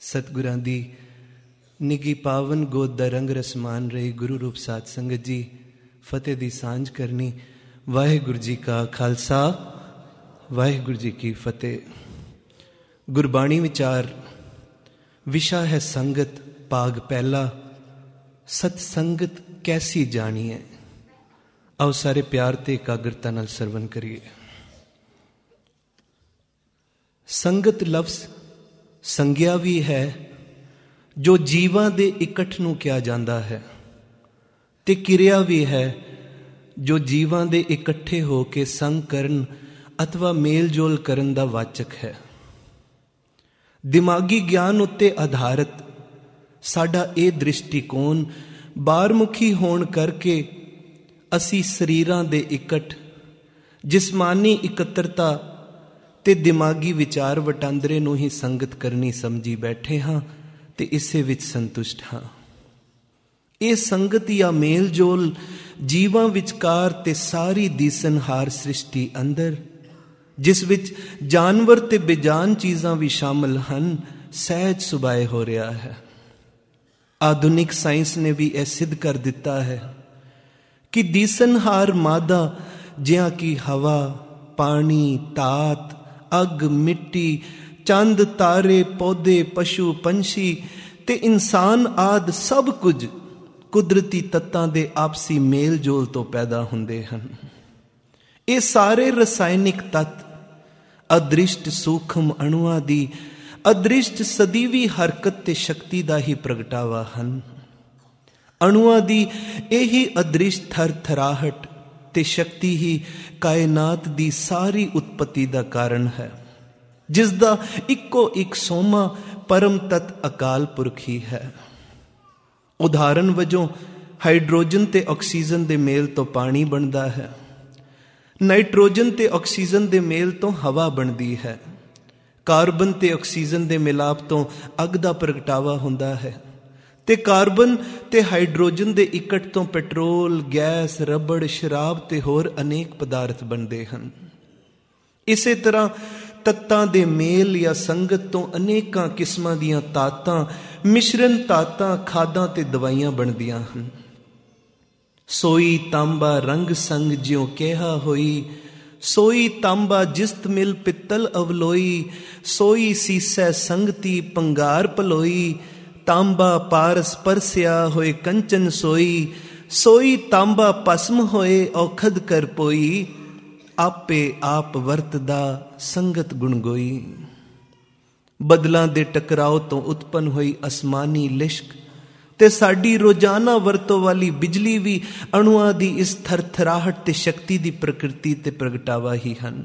ਸਤਿਗੁਰਾਂ ਦੀ ਨਿੱਘੀ ਪਾਵਨ ਗੋਦ ਦਾ ਰੰਗ ਰਸਮਾਨ ਰਹੀ ਗੁਰੂ ਰੂਪ ਸਾਧ ਸੰਗਤ ਜੀ, ਫਤਿਹ ਦੀ ਸਾਂਝ ਕਰਨੀ। ਵਾਹਿਗੁਰੂ ਜੀ ਕਾ ਖਾਲਸਾ, ਵਾਹਿਗੁਰੂ ਜੀ ਕੀ ਫਤਿਹ। ਗੁਰਬਾਣੀ ਵਿਚਾਰ ਵਿਸ਼ਾ ਹੈ ਸੰਗਤ, ਭਾਗ ਪਹਿਲਾ। ਸਤ ਸੰਗਤ ਕੈਸੀ ਜਾਣੀਏ। ਆਓ ਸਾਰੇ ਪਿਆਰ ਤੇ ਇਕਾਗਰਤਾ ਨਾਲ ਸਰਵਨ ਕਰੀਏ। ਸੰਗਤ ਲਫ਼ਜ਼ ਸੰਗਿਆ ਵੀ ਹੈ ਜੋ ਜੀਵਾਂ ਦੇ ਇਕੱਠ ਨੂੰ ਕਿਹਾ ਜਾਂਦਾ ਹੈ, ਤੇ ਕਿਰਿਆ ਵੀ ਹੈ ਜੋ ਜੀਵਾਂ ਦੇ ਇਕੱਠੇ ਹੋ ਕੇ ਸੰਗ ਕਰਨ ਅਥਵਾ ਮੇਲ ਜੋਲ ਕਰਨ ਦਾ ਵਾਚਕ ਹੈ। ਦਿਮਾਗੀ ਗਿਆਨ ਉੱਤੇ ਆਧਾਰਿਤ ਸਾਡਾ ਇਹ ਦ੍ਰਿਸ਼ਟੀਕੋਣ ਬਾਹਰਮੁਖੀ ਹੋਣ ਕਰਕੇ ਅਸੀਂ ਸਰੀਰਾਂ ਦੇ ਇਕੱਠ, ਜਿਸਮਾਨੀ ਇਕੱਤਰਤਾ ਤੇ ਦਿਮਾਗੀ ਵਿਚਾਰ ਵਟਾਂਦਰੇ ਨੂੰ ਹੀ ਸੰਗਤ ਕਰਨੀ ਸਮਝੀ ਬੈਠੇ ਹਾਂ ਤੇ ਇਸੇ ਵਿੱਚ ਸੰਤੁਸ਼ਟ ਹਾਂ। ਇਹ ਸੰਗਤ ਜਾਂ ਮੇਲ ਜੋਲ ਜੀਵਾਂ ਵਿਚਕਾਰ ਤੇ ਸਾਰੀ ਦੀਸਨਹਾਰ ਸ੍ਰਿਸ਼ਟੀ ਅੰਦਰ, ਜਿਸ ਵਿੱਚ ਜਾਨਵਰ ਤੇ ਬੇਜਾਨ ਚੀਜ਼ਾਂ ਵੀ ਸ਼ਾਮਲ ਹਨ, ਸਹਿਜ ਸੁਭਾਏ ਹੋ ਰਿਹਾ ਹੈ। ਆਧੁਨਿਕ ਸਾਇੰਸ ਨੇ ਵੀ ਇਹ ਸਿੱਧ ਕਰ ਦਿੱਤਾ ਹੈ ਕਿ ਦੀਸਨਹਾਰ ਮਾਦਾ ਜਿਹਾ ਕਿ ਹਵਾ, ਪਾਣੀ, ਧਾਤ, ਅੱਗ, ਮਿੱਟੀ, ਚੰਦ, ਤਾਰੇ, ਪੌਦੇ, ਪਸ਼ੂ, ਪੰਛੀ ਤੇ ਇਨਸਾਨ ਆਦਿ ਸਭ ਕੁਝ ਕੁਦਰਤੀ ਤੱਤਾਂ ਦੇ ਆਪਸੀ ਮੇਲ ਜੋਲ ਤੋਂ ਪੈਦਾ ਹੁੰਦੇ ਹਨ। ਇਹ ਸਾਰੇ ਰਸਾਇਣਿਕ ਤੱਤ ਅਦ੍ਰਿਸ਼ਟ ਸੂਖਮ ਅਣੂਆਂ ਦੀ ਅਦ੍ਰਿਸ਼ਟ ਸਦੀਵੀ ਹਰਕਤ ਤੇ ਸ਼ਕਤੀ ਦਾ ਹੀ ਪ੍ਰਗਟਾਵਾ ਹਨ। ਅਣੂਆਂ ਦੀ ਇਹੀ ਅਦ੍ਰਿਸ਼ਟ ਥਰਥਰਾਹਟ ਤੇ ਸ਼ਕਤੀ ਹੀ ਕਾਇਨਾਤ ਦੀ ਸਾਰੀ ਉਤਪਤੀ ਦਾ ਕਾਰਨ ਹੈ, ਜਿਸ ਦਾ ਇੱਕੋ ਇੱਕ ਸੋਮਾ ਪਰਮ ਤਤ ਅਕਾਲ ਪੁਰਖ ਹੀ ਹੈ। ਉਦਾਹਰਨ ਵਜੋਂ ਹਾਈਡਰੋਜਨ ਤੇ ਆਕਸੀਜਨ ਦੇ ਮੇਲ ਤੋਂ ਪਾਣੀ ਬਣਦਾ ਹੈ, ਨਾਈਟ੍ਰੋਜਨ ਤੇ ਆਕਸੀਜਨ ਦੇ ਮੇਲ ਤੋਂ ਹਵਾ ਬਣਦੀ ਹੈ, ਕਾਰਬਨ ਤੇ ਆਕਸੀਜਨ ਦੇ ਮਿਲਾਪ ਤੋਂ ਅੱਗ ਦਾ ਪ੍ਰਗਟਾਵਾ ਹੁੰਦਾ ਹੈ, ਤੇ ਕਾਰਬਨ ਤੇ ਹਾਈਡਰੋਜਨ ਦੇ ਇਕੱਠ ਤੋਂ ਪੈਟਰੋਲ, ਗੈਸ, ਰਬੜ, ਸ਼ਰਾਬ ਤੇ ਹੋਰ ਅਨੇਕ ਪਦਾਰਥ ਬਣਦੇ ਹਨ। ਇਸੇ ਤਰ੍ਹਾਂ ਤੱਤਾਂ ਦੇ ਮੇਲ ਜਾਂ ਸੰਗਤ ਤੋਂ ਅਨੇਕਾਂ ਕਿਸਮਾਂ ਦੀਆਂ ਤਾਤਾਂ, ਮਿਸ਼ਰਨ ਤਾਤਾਂ, ਖਾਦਾਂ ਤੇ ਦਵਾਈਆਂ ਬਣਦੀਆਂ ਹਨ। ਸੋਈ ਤਾਂਬਾ ਰੰਗ ਸੰਗ ਜਿਉ ਕਿਹਾ ਹੋਈ, ਸੋਈ ਤਾਂਬਾ ਜਿਸਤ ਮਿਲ ਪਿੱਤਲ ਅਵਲੋਈ, ਸੋਈ ਸੀਸੈ ਸੰਗਤੀ ਪੰਗਾਰ ਪਲੋਈ, ਤਾਂਬਾ ਪਾਰਸ ਪਰਸਿਆ ਹੋਏ ਕੰਚਨ ਸੋਈ, ਸੋਈ ਤਾਂਬਾ ਭਸਮ ਹੋਏ ਔਖਦ ਕਰ ਪੋਈ, ਆਪੇ ਆਪ ਵਰਤਦਾ ਸੰਗਤ ਗੁਣ ਗੋਈ। ਬਦਲਾਂ ਦੇ ਟਕਰਾਓ ਤੋਂ ਉਤਪੰਨ ਹੋਈ ਅਸਮਾਨੀ ਲਿਸ਼ਕ ਤੇ ਸਾਡੀ ਰੋਜ਼ਾਨਾ ਵਰਤੋਂ ਵਾਲੀ ਬਿਜਲੀ ਵੀ ਅਣੂਆਂ ਦੀ ਇਸ ਥਰਥਰਾਹਟ ਤੇ ਸ਼ਕਤੀ ਦੀ ਪ੍ਰਕਿਰਤੀ ਤੇ ਪ੍ਰਗਟਾਵਾ ਹੀ ਹਨ।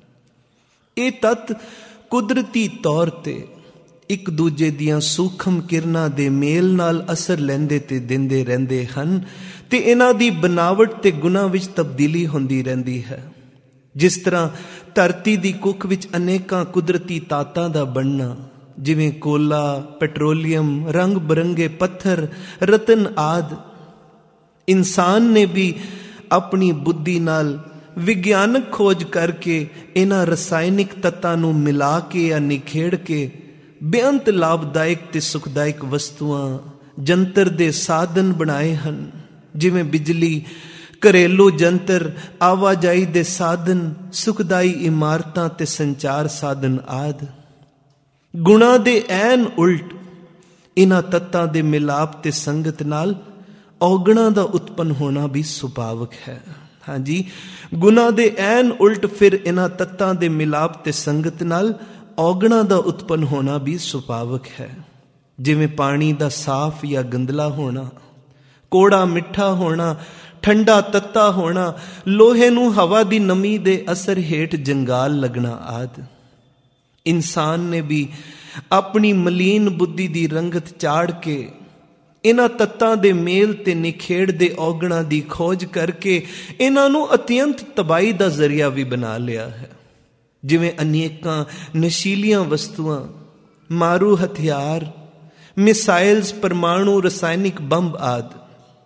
ਇਹ ਤੱਤ ਕੁਦਰਤੀ ਤੌਰ ਤੇ ਇੱਕ ਦੂਜੇ ਦੀਆਂ ਸੂਖਮ ਕਿਰਨਾਂ ਦੇ ਮੇਲ ਨਾਲ ਅਸਰ ਲੈਂਦੇ ਤੇ ਦਿੰਦੇ ਰਹਿੰਦੇ ਹਨ, ਤੇ ਇਹਨਾਂ ਦੀ ਬਨਾਵਟ ਤੇ ਗੁਣਾਂ ਵਿੱਚ ਤਬਦੀਲੀ ਹੁੰਦੀ ਰਹਿੰਦੀ ਹੈ। ਜਿਸ ਤਰ੍ਹਾਂ ਧਰਤੀ ਦੀ ਕੁੱਖ ਵਿੱਚ ਅਨੇਕਾਂ ਕੁਦਰਤੀ ਤਾਤਾਂ ਦਾ ਬਣਨਾ, ਜਿਵੇਂ ਕੋਲਾ, ਪੈਟਰੋਲੀਅਮ, ਰੰਗ ਬਰੰਗੇ ਪੱਥਰ, ਰਤਨ ਆਦਿ, ਇਨਸਾਨ ਨੇ ਵੀ ਆਪਣੀ ਬੁੱਧੀ ਨਾਲ ਵਿਗਿਆਨਕ ਖੋਜ ਕਰਕੇ ਇਹਨਾਂ ਰਸਾਇਣਿਕ ਤੱਤਾਂ ਨੂੰ ਮਿਲਾ ਕੇ ਜਾਂ ਨਿਖੇੜ ਕੇ ਬੇਅੰਤ ਲਾਭਦਾਇਕ ਤੇ ਸੁਖਦਾਇਕ ਵਸਤੂਆਂ, ਜੰਤਰ ਦੇ ਸਾਧਨ ਬਣਾਏ ਹਨ, ਜਿਵੇਂ ਬਿਜਲੀ, ਘਰੇਲੂ ਜੰਤਰ, ਆਵਾਜਾਈ ਦੇ ਸਾਧਨ, ਸੁਖਦਾਈ ਇਮਾਰਤਾਂ ਤੇ ਸੰਚਾਰ ਸਾਧਨ ਆਦਿ। ਗੁਣਾਂ ਦੇ ਐਨ ਉਲਟ ਇਹਨਾਂ ਤੱਤਾਂ ਦੇ ਮਿਲਾਪ ਤੇ ਸੰਗਤ ਨਾਲ ਔਗਣਾਂ ਦਾ ਉਤਪੰਨ ਹੋਣਾ ਵੀ ਸੁਭਾਵਿਕ ਹੈ। ਹਾਂਜੀ, ਗੁਣਾਂ ਦੇ ਐਨ ਉਲਟ ਫਿਰ ਇਹਨਾਂ ਤੱਤਾਂ ਦੇ ਮਿਲਾਪ ਤੇ ਸੰਗਤ ਨਾਲ ਔਗਣਾਂ ਦਾ ਉਤਪੰਨ ਹੋਣਾ ਵੀ ਸੁਭਾਵਿਕ ਹੈ। ਜਿਵੇਂ ਪਾਣੀ ਦਾ ਸਾਫ਼ ਜਾਂ ਗੰਦਲਾ ਹੋਣਾ, ਕੋੜਾ ਮਿੱਠਾ ਹੋਣਾ, ਠੰਡਾ ਤੱਤਾ ਹੋਣਾ, ਲੋਹੇ ਨੂੰ ਹਵਾ ਦੀ ਨਮੀ ਦੇ ਅਸਰ ਹੇਠ ਜੰਗਾਲ ਲੱਗਣਾ ਆਦਿ। ਇਨਸਾਨ ਨੇ ਵੀ ਆਪਣੀ ਮਲੀਨ ਬੁੱਧੀ ਦੀ ਰੰਗਤ ਚਾੜ ਕੇ ਇਹਨਾਂ ਤੱਤਾਂ ਦੇ ਮੇਲ ਤੇ ਨਿਖੇੜ ਦੇ ਔਗਣਾਂ ਦੀ ਖੋਜ ਕਰਕੇ ਇਹਨਾਂ ਨੂੰ ਅਤਿਅੰਤ ਤਬਾਹੀ ਦਾ ਜ਼ਰੀਆ ਵੀ ਬਣਾ ਲਿਆ ਹੈ। ਜਿਵੇਂ ਅਨੇਕਾਂ ਨਸ਼ੀਲੀਆਂ ਵਸਤੂਆਂ, ਮਾਰੂ ਹਥਿਆਰ, ਮਿਸਾਈਲਸ, ਪਰਮਾਣੂ, ਰਸਾਇਣਿਕ ਬੰਬ ਆਦਿ।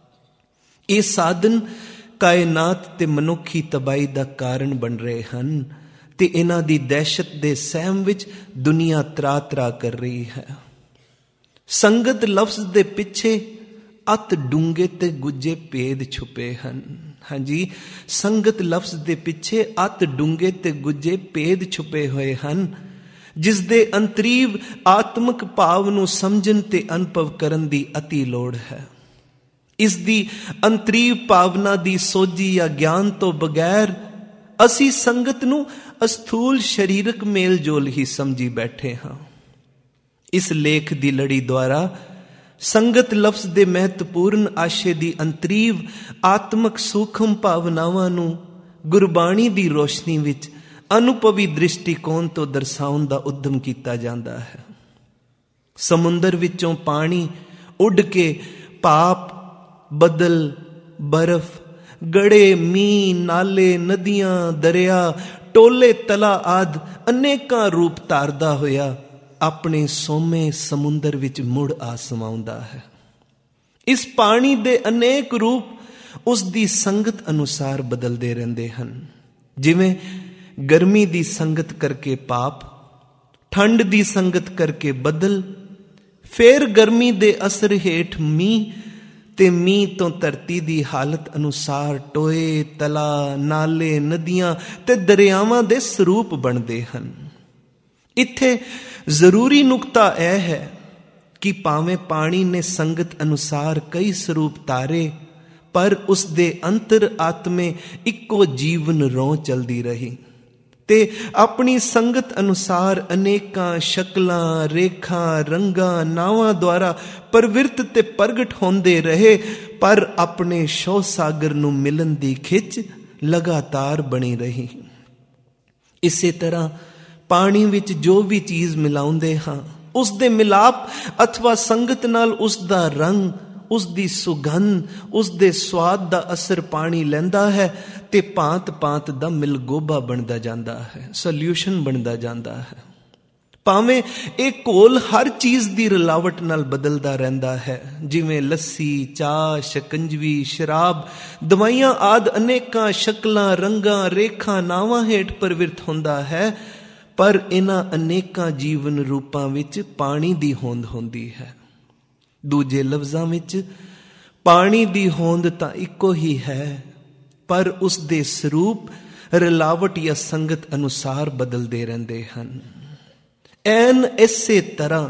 ਇਹ ਸਾਧਨ ਕਾਇਨਾਤ ਤੇ ਮਨੁੱਖੀ ਤਬਾਹੀ ਦਾ ਕਾਰਨ ਬਣ ਰਹੇ ਹਨ ਤੇ ਇਹਨਾਂ ਦੀ ਦਹਿਸ਼ਤ ਦੇ ਸਹਿਮ ਵਿੱਚ ਦੁਨੀਆ ਤਰਾ ਤਰਾ ਕਰ ਰਹੀ ਹੈ। ਸੰਗਤ ਲਫ਼ਜ਼ ਦੇ ਪਿੱਛੇ ਅਤ ਡੂੰਘੇ ਤੇ ਗੁੱਝੇ ਭੇਦ ਛੁਪੇ ਹਨ। ਹਾਂਜੀ, ਸੰਗਤ ਲਫ਼ਜ਼ ਦੇ ਪਿੱਛੇ ਅਤ ਡੂੰਘੇ ਤੇ ਗੁੱਝੇ ਭੇਦ ਛੁਪੇ ਹੋਏ ਹਨ, ਜਿਸ ਦੇ ਅੰਤਰੀਵ ਆਤਮਿਕ ਭਾਵ ਨੂੰ ਸਮਝਣ ਤੇ ਅਨੁਭਵ ਕਰਨ ਦੀ ਅਤੀ ਲੋੜ ਹੈ। ਇਸ ਦੀ ਅੰਤਰੀਵ ਭਾਵਨਾ ਦੀ ਸੋਝੀ ਜਾਂ ਗਿਆਨ ਤੋਂ ਬਗੈਰ ਅਸੀਂ ਸੰਗਤ ਨੂੰ ਅਸਥੂਲ ਸਰੀਰਕ ਮੇਲ ਜੋਲ ਹੀ ਸਮਝੀ ਬੈਠੇ ਹਾਂ। ਇਸ ਲੇਖ ਦੀ ਲੜੀ ਦੁਆਰਾ ਸੰਗਤ ਲਫ਼ਜ਼ ਦੇ ਮਹੱਤਵਪੂਰਨ ਆਸ਼ੇ ਦੀ ਅੰਤਰੀਵ ਆਤਮਿਕ ਸੂਖਮ ਭਾਵਨਾਵਾਂ ਨੂੰ ਗੁਰਬਾਣੀ ਦੀ ਰੋਸ਼ਨੀ ਵਿੱਚ ਅਨੁਭਵੀ ਦ੍ਰਿਸ਼ਟੀਕੋਣ ਤੋਂ ਦਰਸਾਉਣ ਦਾ ਉਦਮ ਕੀਤਾ ਜਾਂਦਾ ਹੈ। ਸਮੁੰਦਰ ਵਿੱਚੋਂ ਪਾਣੀ ਉੱਡ ਕੇ ਪਾਪ, ਬੱਦਲ, ਬਰਫ਼, ਗੜੇ, ਮੀਂਹ, ਨਾਲੇ, ਨਦੀਆਂ, ਦਰਿਆ, ਟੋਲੇ, ਤਲਾ ਆਦਿ ਅਨੇਕਾਂ ਰੂਪ ਧਾਰਦਾ ਹੋਇਆ ਆਪਣੇ ਸੋਮੇ ਸਮੁੰਦਰ ਵਿੱਚ ਮੁੜ ਆ ਸਮਾਉਂਦਾ ਹੈ। ਇਸ ਪਾਣੀ ਦੇ ਅਨੇਕ ਰੂਪ ਉਸ ਦੀ ਸੰਗਤ ਅਨੁਸਾਰ ਬਦਲਦੇ ਰਹਿੰਦੇ ਹਨ। ਜਿਵੇਂ ਗਰਮੀ ਦੀ ਸੰਗਤ ਕਰਕੇ ਪਾਪ, ਠੰਡ ਦੀ ਸੰਗਤ ਕਰਕੇ ਬੱਦਲ, ਫੇਰ ਗਰਮੀ ਦੇ ਅਸਰ ਹੇਠ ਮੀਂਹ ਤੇ ਮੀਂਹ ਤੋਂ ਧਰਤੀ ਦੀ ਹਾਲਤ ਅਨੁਸਾਰ ਟੋਏ, ਤਲਾ, ਨਾਲੇ, ਨਦੀਆਂ ਤੇ ਦਰਿਆਵਾਂ ਦੇ ਸਰੂਪ ਬਣਦੇ ਹਨ। ਇੱਥੇ ਜ਼ਰੂਰੀ ਨੁਕਤਾ ਇਹ ਹੈ ਕਿ ਭਾਵੇਂ ਪਾਣੀ ਨੇ ਸੰਗਤ ਅਨੁਸਾਰ ਕਈ ਸਰੂਪ ਧਾਰੇ, ਪਰ ਉਸ ਦੇ ਅੰਤਰ ਆਤਮੇ ਇੱਕੋ ਜੀਵਨ ਰੋਂ ਚਲਦੀ ਰਹੀ ਤੇ ਆਪਣੀ ਸੰਗਤ ਅਨੁਸਾਰ ਅਨੇਕਾਂ ਸ਼ਕਲਾਂ, ਰੇਖਾਂ, ਰੰਗਾਂ, ਨਾਵਾਂ ਦੁਆਰਾ ਪ੍ਰਵਿਰਤ ਤੇ ਪ੍ਰਗਟ ਹੁੰਦੇ ਰਹੇ, ਪਰ ਆਪਣੇ ਸ਼ੋਹ ਸਾਗਰ ਨੂੰ ਮਿਲਣ ਦੀ ਖਿੱਚ ਲਗਾਤਾਰ ਬਣੀ ਰਹੀ। ਇਸੇ ਤਰ੍ਹਾਂ ਪਾਣੀ ਵਿੱਚ ਜੋ ਵੀ ਚੀਜ਼ ਮਿਲਾਉਂਦੇ ਹਾਂ, ਉਸ ਦੇ ਮਿਲਾਪ ਅਥਵਾ ਸੰਗਤ ਨਾਲ ਉਸ ਦਾ ਰੰਗ, ਉਸ ਦੀ ਸੁਗੰਧ, ਉਸ ਦੇ ਸਵਾਦ ਦਾ ਅਸਰ ਪਾਣੀ ਲੈਂਦਾ ਹੈ ਤੇ ਭਾਂਤ-ਭਾਂਤ ਦਾ ਮਿਲਗੋਬਾ ਬਣਦਾ ਜਾਂਦਾ ਹੈ, ਸੋਲਿਊਸ਼ਨ ਬਣਦਾ ਜਾਂਦਾ ਹੈ। ਭਾਵੇਂ ਇਹ ਘੋਲ ਹਰ ਚੀਜ਼ ਦੀ ਰਲਾਵਟ ਨਾਲ ਬਦਲਦਾ ਰਹਿੰਦਾ ਹੈ, ਜਿਵੇਂ ਲੱਸੀ, ਚਾਹ, ਸ਼ਿਕੰਜਵੀ, ਸ਼ਰਾਬ, ਦਵਾਈਆਂ ਆਦਿ ਅਨੇਕਾਂ ਸ਼ਕਲਾਂ, ਰੰਗਾਂ, ਰੇਖਾਂ, ਨਾਵਾਂ ਹੇਠ ਪ੍ਰਵਿਰਤ ਹੁੰਦਾ ਹੈ, ਪਰ ਇਹਨਾਂ ਅਨੇਕਾਂ ਜੀਵਨ ਰੂਪਾਂ ਵਿੱਚ ਪਾਣੀ ਦੀ ਹੋਂਦ ਹੁੰਦੀ ਹੈ। ਦੂਜੇ ਲਫ਼ਜ਼ਾਂ ਵਿੱਚ ਪਾਣੀ ਦੀ ਹੋਂਦ ਤਾਂ ਇੱਕੋ ਹੀ ਹੈ, ਪਰ ਉਸ ਦੇ ਸਰੂਪ ਰਲਾਵਟ ਜਾਂ ਸੰਗਤ ਅਨੁਸਾਰ ਬਦਲਦੇ ਰਹਿੰਦੇ ਹਨ। ਐਨ ਇਸੇ ਤਰ੍ਹਾਂ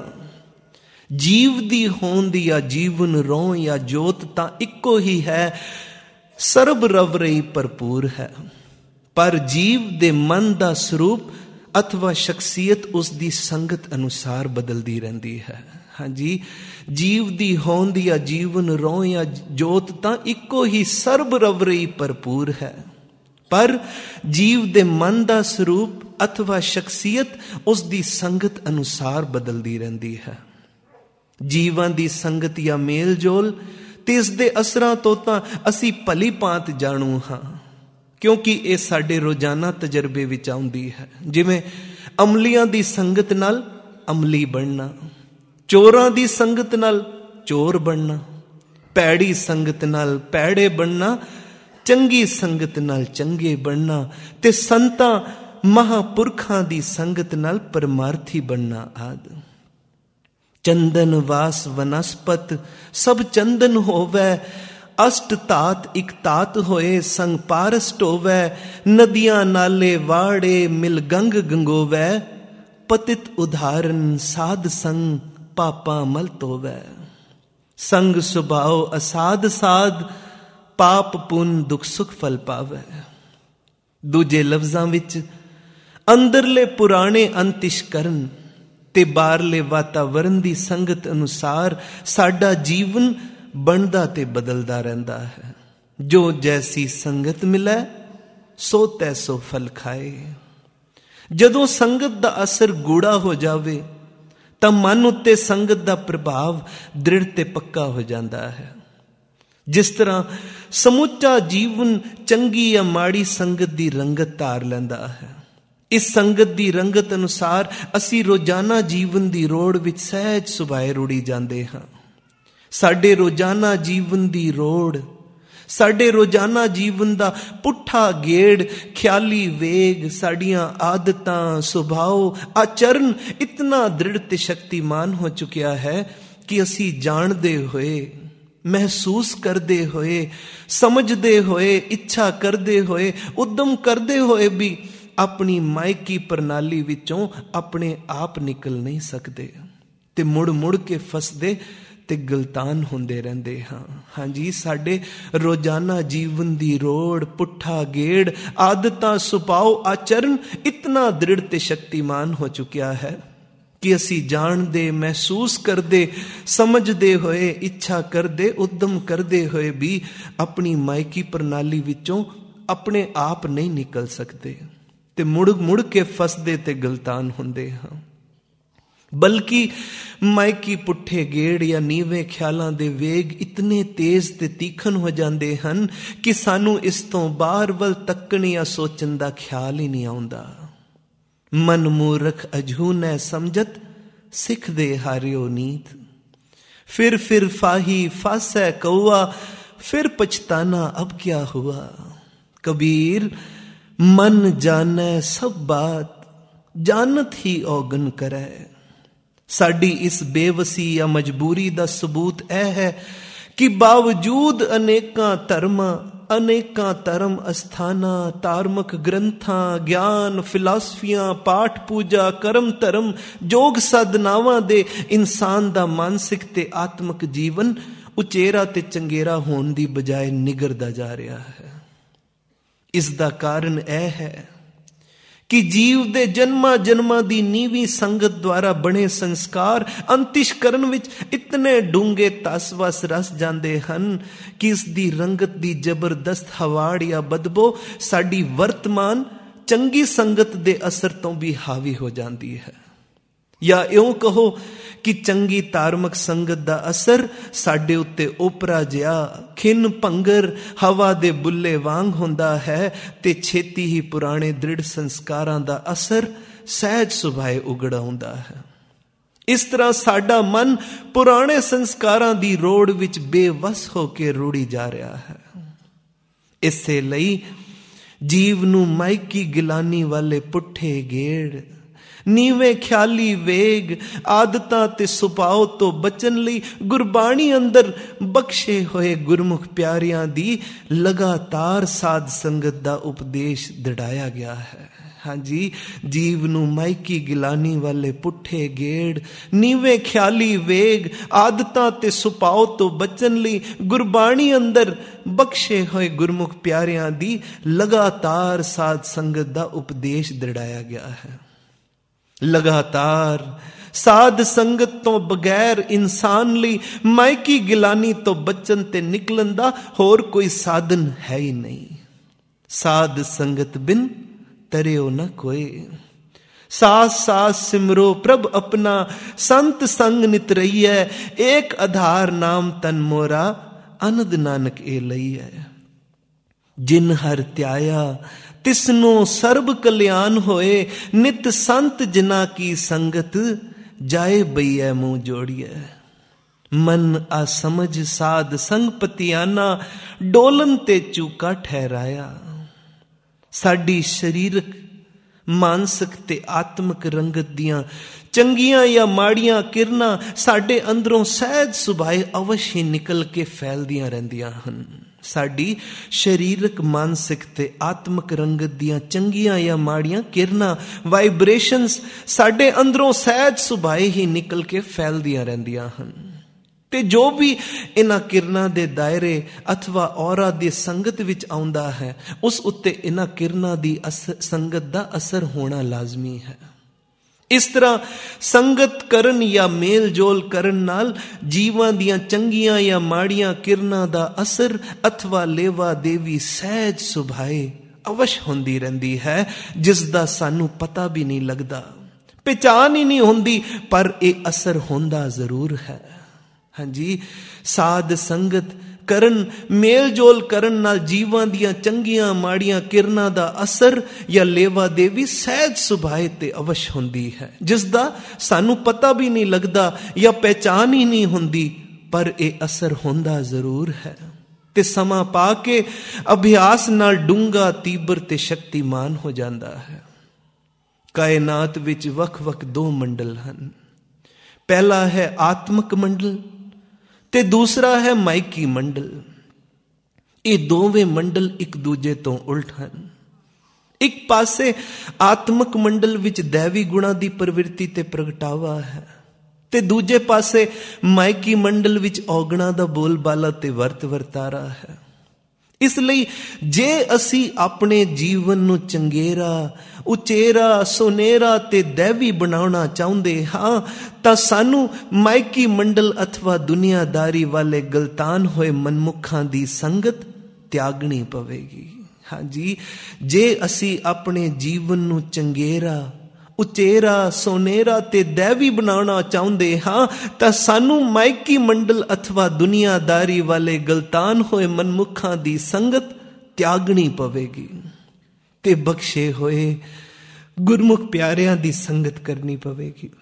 ਜੀਵ ਦੀ ਹੋਂਦ ਜਾਂ ਜੀਵਨ ਰੋਹ ਜਾਂ ਜੋਤ ਤਾਂ ਇੱਕੋ ਹੀ ਹੈ, ਸਰਬ ਰਵ ਰਹੀ ਭਰਪੂਰ ਹੈ, ਪਰ ਜੀਵ ਦੇ ਮਨ ਦਾ ਸਰੂਪ ਅਥਵਾ ਸ਼ਖਸੀਅਤ ਉਸ ਦੀ ਸੰਗਤ ਅਨੁਸਾਰ ਬਦਲਦੀ ਰਹਿੰਦੀ ਹੈ। ਹਾਂਜੀ, ਜੀਵ ਦੀ ਹੋਂਦ ਜਾਂ ਜੀਵਨ ਰੋਹ ਜਾਂ ਜੋਤ ਤਾਂ ਇੱਕੋ ਹੀ ਸਰਬ ਰਵ ਰਹੀ ਭਰਪੂਰ ਹੈ, ਪਰ ਜੀਵ ਦੇ ਮਨ ਦਾ ਸਰੂਪ ਅਥਵਾ ਸ਼ਖਸੀਅਤ ਉਸ ਦੀ ਸੰਗਤ ਅਨੁਸਾਰ ਬਦਲਦੀ ਰਹਿੰਦੀ ਹੈ। ਜੀਵਾਂ ਦੀ ਸੰਗਤ ਜਾਂ ਮੇਲ ਜੋਲ ਤੇ ਇਸ ਦੇ ਅਸਰਾਂ ਤੋਂ ਤਾਂ ਅਸੀਂ ਭਲੀ ਭਾਂਤ ਜਾਣੂ ਹਾਂ, ਕਿਉਂਕਿ ਇਹ ਸਾਡੇ ਰੋਜ਼ਾਨਾ ਤਜਰਬੇ ਵਿੱਚ ਆਉਂਦੀ ਹੈ। ਜਿਵੇਂ ਅਮਲੀਆਂ ਦੀ ਸੰਗਤ ਨਾਲ ਅਮਲੀ ਬਣਨਾ, ਚੋਰਾਂ ਦੀ ਸੰਗਤ ਨਾਲ ਚੋਰ ਬਣਨਾ, ਭੈੜੀ ਸੰਗਤ ਨਾਲ ਭੈੜੇ ਬਣਨਾ, ਚੰਗੀ ਸੰਗਤ ਨਾਲ ਚੰਗੇ ਬਣਨਾ ਤੇ ਸੰਤਾਂ ਮਹਾਂਪੁਰਖਾਂ ਦੀ ਸੰਗਤ ਨਾਲ ਪਰਮਾਰਥੀ ਬਣਨਾ ਆਦਿ। ਚੰਦਨ ਵਾਸ ਵਨਸਪਤ ਸਭ ਚੰਦਨ ਹੋਵੇ, ਅਸ਼ਟ ਧਾਤ ਇਕ ਧਾਤ ਹੋਏ, ਸੰਗ ਪਾਰਸ ਢੋਵੈ, ਨਦੀਆਂ ਨਾਲੇ ਵਾੜੇ ਮਿਲ ਗੰਗ ਗੰਗੋਵੈ, ਪਤਿਤ ਉਦਾਹਰਨ ਸਾਧ ਸੰਗ ਪਾਪਾ ਮਲ ਧੋਵੈ, ਸੰਗ ਸੁਭਾਉ ਅਸਾਧ ਸਾਧ ਪਾਪ ਪੁੰਨ ਦੁਖ ਸੁਖ ਫਲ ਪਾਵੈ। ਦੂਜੇ ਲਫ਼ਜ਼ਾਂ ਵਿੱਚ ਅੰਦਰਲੇ ਪੁਰਾਣੇ ਅੰਤਿਸ਼ਕਰਨ ਤੇ ਬਾਹਰਲੇ ਵਾਤਾਵਰਨ ਦੀ ਸੰਗਤ ਅਨੁਸਾਰ ਸਾਡਾ ਜੀਵਨ ਬਣਦਾ ਤੇ ਬਦਲਦਾ ਰਹਿੰਦਾ ਹੈ। ਜੋ ਜੈਸੀ ਸੰਗਤ ਮਿਲੇ ਸੋ ਤੈਸੋ ਫਲ ਖਾਏ। ਜਦੋਂ ਸੰਗਤ ਦਾ ਅਸਰ ਗੂੜਾ ਹੋ ਜਾਵੇ ਤਾਂ ਮਨ ਉੱਤੇ ਸੰਗਤ ਦਾ ਪ੍ਰਭਾਵ ਦ੍ਰਿੜ ਤੇ ਪੱਕਾ ਹੋ ਜਾਂਦਾ ਹੈ। ਜਿਸ ਤਰ੍ਹਾਂ ਸਮੁੱਚਾ ਜੀਵਨ ਚੰਗੀ ਜਾਂ ਮਾੜੀ ਸੰਗਤ ਦੀ ਰੰਗਤ ਧਾਰ ਲੈਂਦਾ ਹੈ, ਇਸ ਸੰਗਤ ਦੀ ਰੰਗਤ ਅਨੁਸਾਰ ਅਸੀਂ ਰੋਜ਼ਾਨਾ ਜੀਵਨ ਦੀ ਰੋੜ ਵਿੱਚ ਸਹਿਜ ਸੁਭਾਏ ਰੁੜੀ ਜਾਂਦੇ ਹਾਂ। ਸਾਡੇ ਰੋਜ਼ਾਨਾ ਜੀਵਨ ਦੀ ਰੋੜ, ਸਾਡੇ ਰੋਜ਼ਾਨਾ ਜੀਵਨ ਦਾ ਪੁੱਠਾ ਗੇੜ, ਖਿਆਲੀ ਵੇਗ, ਸਾਡੀਆਂ ਆਦਤਾਂ, ਸੁਭਾਅ, ਆਚਰਨ ਇਤਨਾ ਦ੍ਰਿੜ ਤੇ ਸ਼ਕਤੀਮਾਨ ਹੋ ਚੁੱਕਿਆ ਹੈ ਕਿ ਅਸੀਂ ਜਾਣਦੇ ਹੋਏ, ਮਹਿਸੂਸ ਕਰਦੇ ਹੋਏ, ਸਮਝਦੇ ਹੋਏ, ਇੱਛਾ ਕਰਦੇ ਹੋਏ, ਉਦਮ ਕਰਦੇ ਹੋਏ ਵੀ ਆਪਣੀ ਮਾਇਕੀ ਪ੍ਰਣਾਲੀ ਵਿੱਚੋਂ ਆਪਣੇ ਆਪ ਨਿਕਲ ਨਹੀਂ ਸਕਦੇ ਤੇ ਮੁੜ ਮੁੜ ਕੇ ਫਸਦੇ ਤੇ ਗਲਤਾਨ ਹੁੰਦੇ ਰਹਿੰਦੇ ਹਾਂ। ਹਾਂਜੀ, ਸਾਡੇ ਰੋਜ਼ਾਨਾ ਜੀਵਨ ਦੀ ਰੋੜ, ਪੁੱਠਾ ਗੇੜ, ਆਦਤਾਂ, ਸੁਭਾਅ, ਆਚਰਨ ਇਤਨਾ ਦ੍ਰਿੜ ਤੇ ਸ਼ਕਤੀਮਾਨ ਹੋ ਚੁੱਕਿਆ ਹੈ ਕਿ ਅਸੀਂ ਜਾਣਦੇ, ਮਹਿਸੂਸ ਕਰਦੇ, ਸਮਝਦੇ ਹੋਏ, ਇੱਛਾ ਕਰਦੇ, ਉਦਮ ਕਰਦੇ ਹੋਏ ਵੀ ਆਪਣੀ ਮਾਇਕੀ ਪ੍ਰਣਾਲੀ ਵਿੱਚੋਂ ਆਪਣੇ ਆਪ ਨਹੀਂ ਨਿਕਲ ਸਕਦੇ ਤੇ ਮੁੜ ਮੁੜ ਕੇ ਫਸਦੇ ਤੇ ਗਲਤਾਨ ਹੁੰਦੇ ਹਾਂ। ਬਲਕਿ ਮਾਇਕੀ ਪੁੱਠੇ ਗੇੜ ਜਾਂ ਨੀਵੇਂ ਖਿਆਲਾਂ ਦੇ ਵੇਗ ਇਤਨੇ ਤੇਜ਼ ਤੇ ਤੀਖਣ ਹੋ ਜਾਂਦੇ ਹਨ ਕਿ ਸਾਨੂੰ ਇਸ ਤੋਂ ਬਾਹਰ ਵੱਲ ਤੱਕਣ ਜਾਂ ਸੋਚਣ ਦਾ ਖਿਆਲ ਹੀ ਨਹੀਂ ਆਉਂਦਾ। ਮਨ ਮੂਰਖ ਅਝੂਨੈ ਸਮਝਤ, ਸਿੱਖਦੇ ਹਾਰਿਓ ਨੀਤ। ਫਿਰ ਫਾਹੀ ਫਾਸੈ ਕਊਆ, ਫਿਰ ਪਛਤਾਨਾ ਅਬ ਕਿਆ ਹੁਆ। ਕਬੀਰ ਮਨ ਜਾਣੈ ਸਭ ਬਾਤ, ਜਾਣਤ ਹੀ ਔਗਨ ਕਰੈ। ਸਾਡੀ ਇਸ ਬੇਵਸੀ ਜਾਂ ਮਜਬੂਰੀ ਦਾ ਸਬੂਤ ਇਹ ਹੈ ਕਿ ਬਾਵਜੂਦ ਅਨੇਕਾਂ ਧਰਮਾਂ, ਅਨੇਕਾਂ ਧਰਮ ਅਸਥਾਨਾਂ, ਧਾਰਮਿਕ ਗ੍ਰੰਥਾਂ, ਗਿਆਨ, ਫਿਲਾਸਫੀਆਂ, ਪਾਠ ਪੂਜਾ, ਕਰਮ ਧਰਮ, ਯੋਗ ਸਾਧਨਾਵਾਂ ਦੇ ਇਨਸਾਨ ਦਾ ਮਾਨਸਿਕ ਤੇ ਆਤਮਿਕ ਜੀਵਨ ਉਚੇਰਾ ਤੇ ਚੰਗੇਰਾ ਹੋਣ ਦੀ ਬਜਾਏ ਨਿਗਰਦਾ ਜਾ ਰਿਹਾ ਹੈ। ਇਸ ਦਾ ਕਾਰਨ ਇਹ ਹੈ ਕਿ ਜੀਵ ਦੇ ਜਨਮਾਂ ਜਨਮਾਂ ਦੀ ਨੀਵੀਂ ਸੰਗਤ ਦੁਆਰਾ ਬਣੇ ਸੰਸਕਾਰ ਅੰਤਿਸ਼ਕਰਨ ਵਿੱਚ ਇਤਨੇ ਡੂੰਘੇ ਤਸਵਸ ਰਸ ਜਾਂਦੇ ਹਨ ਕਿ ਇਸ ਦੀ ਰੰਗਤ ਦੀ ਜ਼ਬਰਦਸਤ ਹਵਾੜ ਜਾਂ ਬਦਬੋ ਸਾਡੀ ਵਰਤਮਾਨ ਚੰਗੀ ਸੰਗਤ ਦੇ ਅਸਰ ਤੋਂ ਵੀ ਹਾਵੀ ਹੋ ਜਾਂਦੀ ਹੈ। ਜਾਂ ਇਉਂ ਕਹੋ ਕਿ ਚੰਗੀ ਧਾਰਮਿਕ ਸੰਗਤ ਦਾ ਅਸਰ ਸਾਡੇ ਉੱਤੇ ਓਪਰਾ ਜਿਹਾ ਖਿੰਨ ਭੰਗਰ ਹਵਾ ਦੇ ਬੁੱਲੇ ਵਾਂਗ ਹੁੰਦਾ ਹੈ ਤੇ ਛੇਤੀ ਹੀ ਪੁਰਾਣੇ ਦ੍ਰਿੜ ਸੰਸਕਾਰਾਂ ਦਾ ਅਸਰ ਸਹਿਜ ਸੁਭਾਏ ਉਗੜ ਆਉਂਦਾ ਹੈ। ਇਸ ਤਰ੍ਹਾਂ ਸਾਡਾ ਮਨ ਪੁਰਾਣੇ ਸੰਸਕਾਰਾਂ ਦੀ ਰੋੜ ਵਿੱਚ ਬੇਵਸ ਹੋ ਕੇ ਰੁੜੀ ਜਾ ਰਿਹਾ ਹੈ। ਇਸੇ ਲਈ ਜੀਵ ਨੂੰ ਮਾਇਕੀ ਗਿਲਾਨੀ ਵਾਲੇ ਪੁੱਠੇ ਗੇੜ, ਨੀਵੇਂ ਖਿਆਲੀ ਵੇਗ, ਆਦਤਾਂ ਤੇ ਸੁਭਾਅ ਤੋਂ ਬਚਣ ਲਈ ਗੁਰਬਾਣੀ ਅੰਦਰ ਬਖਸ਼ੇ ਹੋਏ ਗੁਰਮੁਖ ਪਿਆਰਿਆਂ ਦੀ ਲਗਾਤਾਰ ਸਾਧ ਸੰਗਤ ਦਾ ਉਪਦੇਸ਼ ਦਿੜਾਇਆ ਗਿਆ ਹੈ। ਹਾਂਜੀ, ਜੀਵ ਨੂੰ ਮਾਇਕੀ ਗਿਲਾਨੀ ਵਾਲੇ ਪੁੱਠੇ ਗੇੜ, ਨੀਵੇਂ ਖਿਆਲੀ ਵੇਗ, ਆਦਤਾਂ ਤੇ ਸੁਭਾਅ ਤੋਂ ਬਚਣ ਲਈ ਗੁਰਬਾਣੀ ਅੰਦਰ ਬਖਸ਼ੇ ਹੋਏ ਗੁਰਮੁਖ ਪਿਆਰਿਆਂ ਦੀ ਲਗਾਤਾਰ ਸਾਧ ਸੰਗਤ ਦਾ ਉਪਦੇਸ਼ ਦਿੜਾਇਆ ਗਿਆ ਹੈ। ਲਗਾਤਾਰ ਸਾਧ ਸੰਗਤ ਤੋਂ ਬਗੈਰ ਇਨਸਾਨ ਲਈ ਮਾਇਕੀ ਗਿਲਾਨੀ ਤੋਂ ਬਚਣ ਤੇ ਨਿਕਲਣ ਦਾ ਹੋਰ ਕੋਈ ਸਾਧਨ ਹੈ ਹੀ ਨਹੀਂ। ਸਾਧ ਸੰਗਤ ਬਿਨ ਤਰਿਓ ਨ ਕੋਏ, ਸਾਸ ਸਾਸ ਸਿਮਰੋ ਪ੍ਰਭ ਆਪਣਾ, ਸੰਤ ਸੰਗ ਨਿਤ ਰਹੀਐ, ਏਕ ਆਧਾਰ ਨਾਮ ਤਨ ਮੋਰਾ, ਅਨੰਦ ਨਾਨਕ ਏ ਲਈਐ। ਜਿਨ ਹਰ ਧਿਆਇਆ ਤਿਸਨੂੰ ਸਰਬ ਕਲਿਆਣ ਹੋਏ, ਨਿਤ ਸੰਤ ਜਿਨਾ ਕੀ ਸੰਗਤ, ਜਾਏ ਬਈਐ ਮੂੰਹ ਜੋੜੀਐ। ਮਨ ਆ ਸਮਝ ਸਾਧ ਸੰਗ ਪਤਿਆਨਾ, ਡੋਲਨ ਤੇ ਚੂਕਾ ਠਹਿਰਾਇਆ। ਸਾਡੀ ਸਰੀਰਕ, ਮਾਨਸਿਕ ਤੇ ਆਤਮਿਕ ਰੰਗਤ ਦੀਆਂ ਚੰਗੀਆਂ ਜਾਂ ਮਾੜੀਆਂ ਕਿਰਨਾਂ ਸਾਡੇ ਅੰਦਰੋਂ ਸਹਿਜ ਸੁਭਾਏ ਅਵਸ਼ ਹੀ ਨਿਕਲ ਕੇ ਫੈਲਦੀਆਂ ਰਹਿੰਦੀਆਂ ਹਨ। ਸਾਡੀ ਸਰੀਰਕ, ਮਾਨਸਿਕ ਤੇ ਆਤਮਿਕ ਰੰਗਤ ਦੀਆਂ ਚੰਗੀਆਂ ਜਾਂ ਮਾੜੀਆਂ ਕਿਰਨਾਂ, ਵਾਈਬ੍ਰੇਸ਼ਨਸ ਸਾਡੇ ਅੰਦਰੋਂ ਸਹਿਜ ਸੁਭਾਏ ਹੀ ਨਿਕਲ ਕੇ ਫੈਲਦੀਆਂ ਰਹਿੰਦੀਆਂ ਹਨ ਤੇ ਜੋ ਵੀ ਇਹਨਾਂ ਕਿਰਨਾਂ ਦੇ ਦਾਇਰੇ ਅਥਵਾ ਔਰਾ ਦੀ ਸੰਗਤ ਵਿੱਚ ਆਉਂਦਾ ਹੈ, ਉਸ ਉੱਤੇ ਇਹਨਾਂ ਕਿਰਨਾਂ ਦੀ ਸੰਗਤ ਦਾ ਅਸਰ ਹੋਣਾ ਲਾਜ਼ਮੀ ਹੈ। ਇਸ ਤਰ੍ਹਾਂ ਸੰਗਤ ਕਰਨ ਜਾਂ ਮੇਲ ਜੋਲ ਕਰਨ ਨਾਲ ਜੀਵਾਂ ਦੀਆਂ ਚੰਗੀਆਂ ਜਾਂ ਮਾੜੀਆਂ ਕਿਰਨਾਂ ਦਾ ਅਸਰ ਅਥਵਾ ਲੇਵਾ ਦੇਵੀ ਸਹਿਜ ਸੁਭਾਏ ਅਵਸ਼ ਹੁੰਦੀ ਰਹਿੰਦੀ ਹੈ, ਜਿਸ ਦਾ ਸਾਨੂੰ ਪਤਾ ਵੀ ਨਹੀਂ ਲੱਗਦਾ, ਪਹਿਚਾਨ ਹੀ ਨਹੀਂ ਹੁੰਦੀ, ਪਰ ਇਹ ਅਸਰ ਹੁੰਦਾ ਜ਼ਰੂਰ ਹੈ। ਹਾਂਜੀ, ਸਾਧ ਸੰਗਤ ਕਰਨ, ਮੇਲ ਜੋਲ ਕਰਨ ਨਾਲ ਜੀਵਾਂ ਦੀਆਂ ਚੰਗੀਆਂ ਮਾੜੀਆਂ ਕਿਰਨਾਂ ਦਾ ਅਸਰ ਜਾਂ ਲੇਵਾ ਦੇਵੀ ਸਹਿਜ ਸੁਭਾਏ ਤੇ ਅਵਸ਼ ਹੁੰਦੀ ਹੈ, ਜਿਸ ਦਾ ਸਾਨੂੰ ਪਤਾ ਵੀ ਨਹੀਂ ਲੱਗਦਾ ਜਾਂ ਪਹਿਚਾਨ ਹੀ ਨਹੀਂ ਹੁੰਦੀ, ਪਰ ਇਹ ਅਸਰ ਹੁੰਦਾ ਜ਼ਰੂਰ ਹੈ ਤੇ ਸਮਾਂ ਪਾ ਕੇ ਅਭਿਆਸ ਨਾਲ ਡੂੰਘਾ, ਤੀਬਰ ਤੇ ਸ਼ਕਤੀਮਾਨ ਹੋ ਜਾਂਦਾ ਹੈ। ਕਾਇਨਾਤ ਵਿੱਚ ਵੱਖ-ਵੱਖ ਦੋ ਮੰਡਲ ਹਨ। ਪਹਿਲਾ ਹੈ ਆਤਮਿਕ ਮੰਡਲ ਤੇ ਦੂਸਰਾ ਹੈ ਮਾਇਕੀ ਮੰਡਲ। ਇਹ ਦੋਵੇਂ ਮੰਡਲ ਇੱਕ ਦੂਜੇ ਤੋਂ ਉਲਟ ਹਨ। ਇੱਕ ਪਾਸੇ ਆਤਮਿਕ ਮੰਡਲ ਵਿੱਚ ਦੈਵੀ ਗੁਣਾਂ ਦੀ ਪ੍ਰਵਿਰਤੀ ਤੇ ਪ੍ਰਗਟਾਵਾ ਹੈ ਤੇ ਦੂਜੇ ਪਾਸੇ ਮਾਇਕੀ ਮੰਡਲ ਵਿੱਚ ਔਗਣਾਂ ਦਾ ਬੋਲਬਾਲਾ ਤੇ ਵਰਤ ਵਰਤਾਰਾ ਹੈ। ਇਸ ਲਈ ਜੇ ਅਸੀਂ ਆਪਣੇ ਜੀਵਨ ਨੂੰ ਚੰਗੇਰਾ, ਉਚੇਰਾ, ਸੁਨਹਿਰਾ ਤੇ ਦੈਵੀ ਬਣਾਉਣਾ ਚਾਹੁੰਦੇ ਹਾਂ ਤਾਂ ਸਾਨੂੰ ਮਾਇਕੀ ਮੰਡਲ ਅਥਵਾ ਦੁਨੀਆਦਾਰੀ ਵਾਲੇ ਗਲਤਾਨ ਹੋਏ ਮਨਮੁਖਾਂ ਦੀ ਸੰਗਤ ਤਿਆਗਣੀ ਪਵੇਗੀ। ਹਾਂਜੀ, ਜੇ ਅਸੀਂ ਆਪਣੇ ਜੀਵਨ ਨੂੰ ਚੰਗੇਰਾ, ਉਚੇਰਾ, ਸੋਨੇਰਾ ਤੇ ਦੈਵੀ ਬਣਾਉਣਾ ਚਾਹੁੰਦੇ ਹਾਂ ਤਾਂ ਸਾਨੂੰ ਮਾਇਕੀ ਮੰਡਲ ਅਥਵਾ ਦੁਨੀਆਦਾਰੀ ਵਾਲੇ ਗਲਤਾਨ ਹੋਏ ਮਨਮੁਖਾਂ ਦੀ ਸੰਗਤ ਤਿਆਗਣੀ ਪਵੇਗੀ ਤੇ ਬਖਸ਼ੇ ਹੋਏ ਗੁਰਮੁਖ ਪਿਆਰਿਆਂ ਦੀ ਸੰਗਤ ਕਰਨੀ ਪਵੇਗੀ।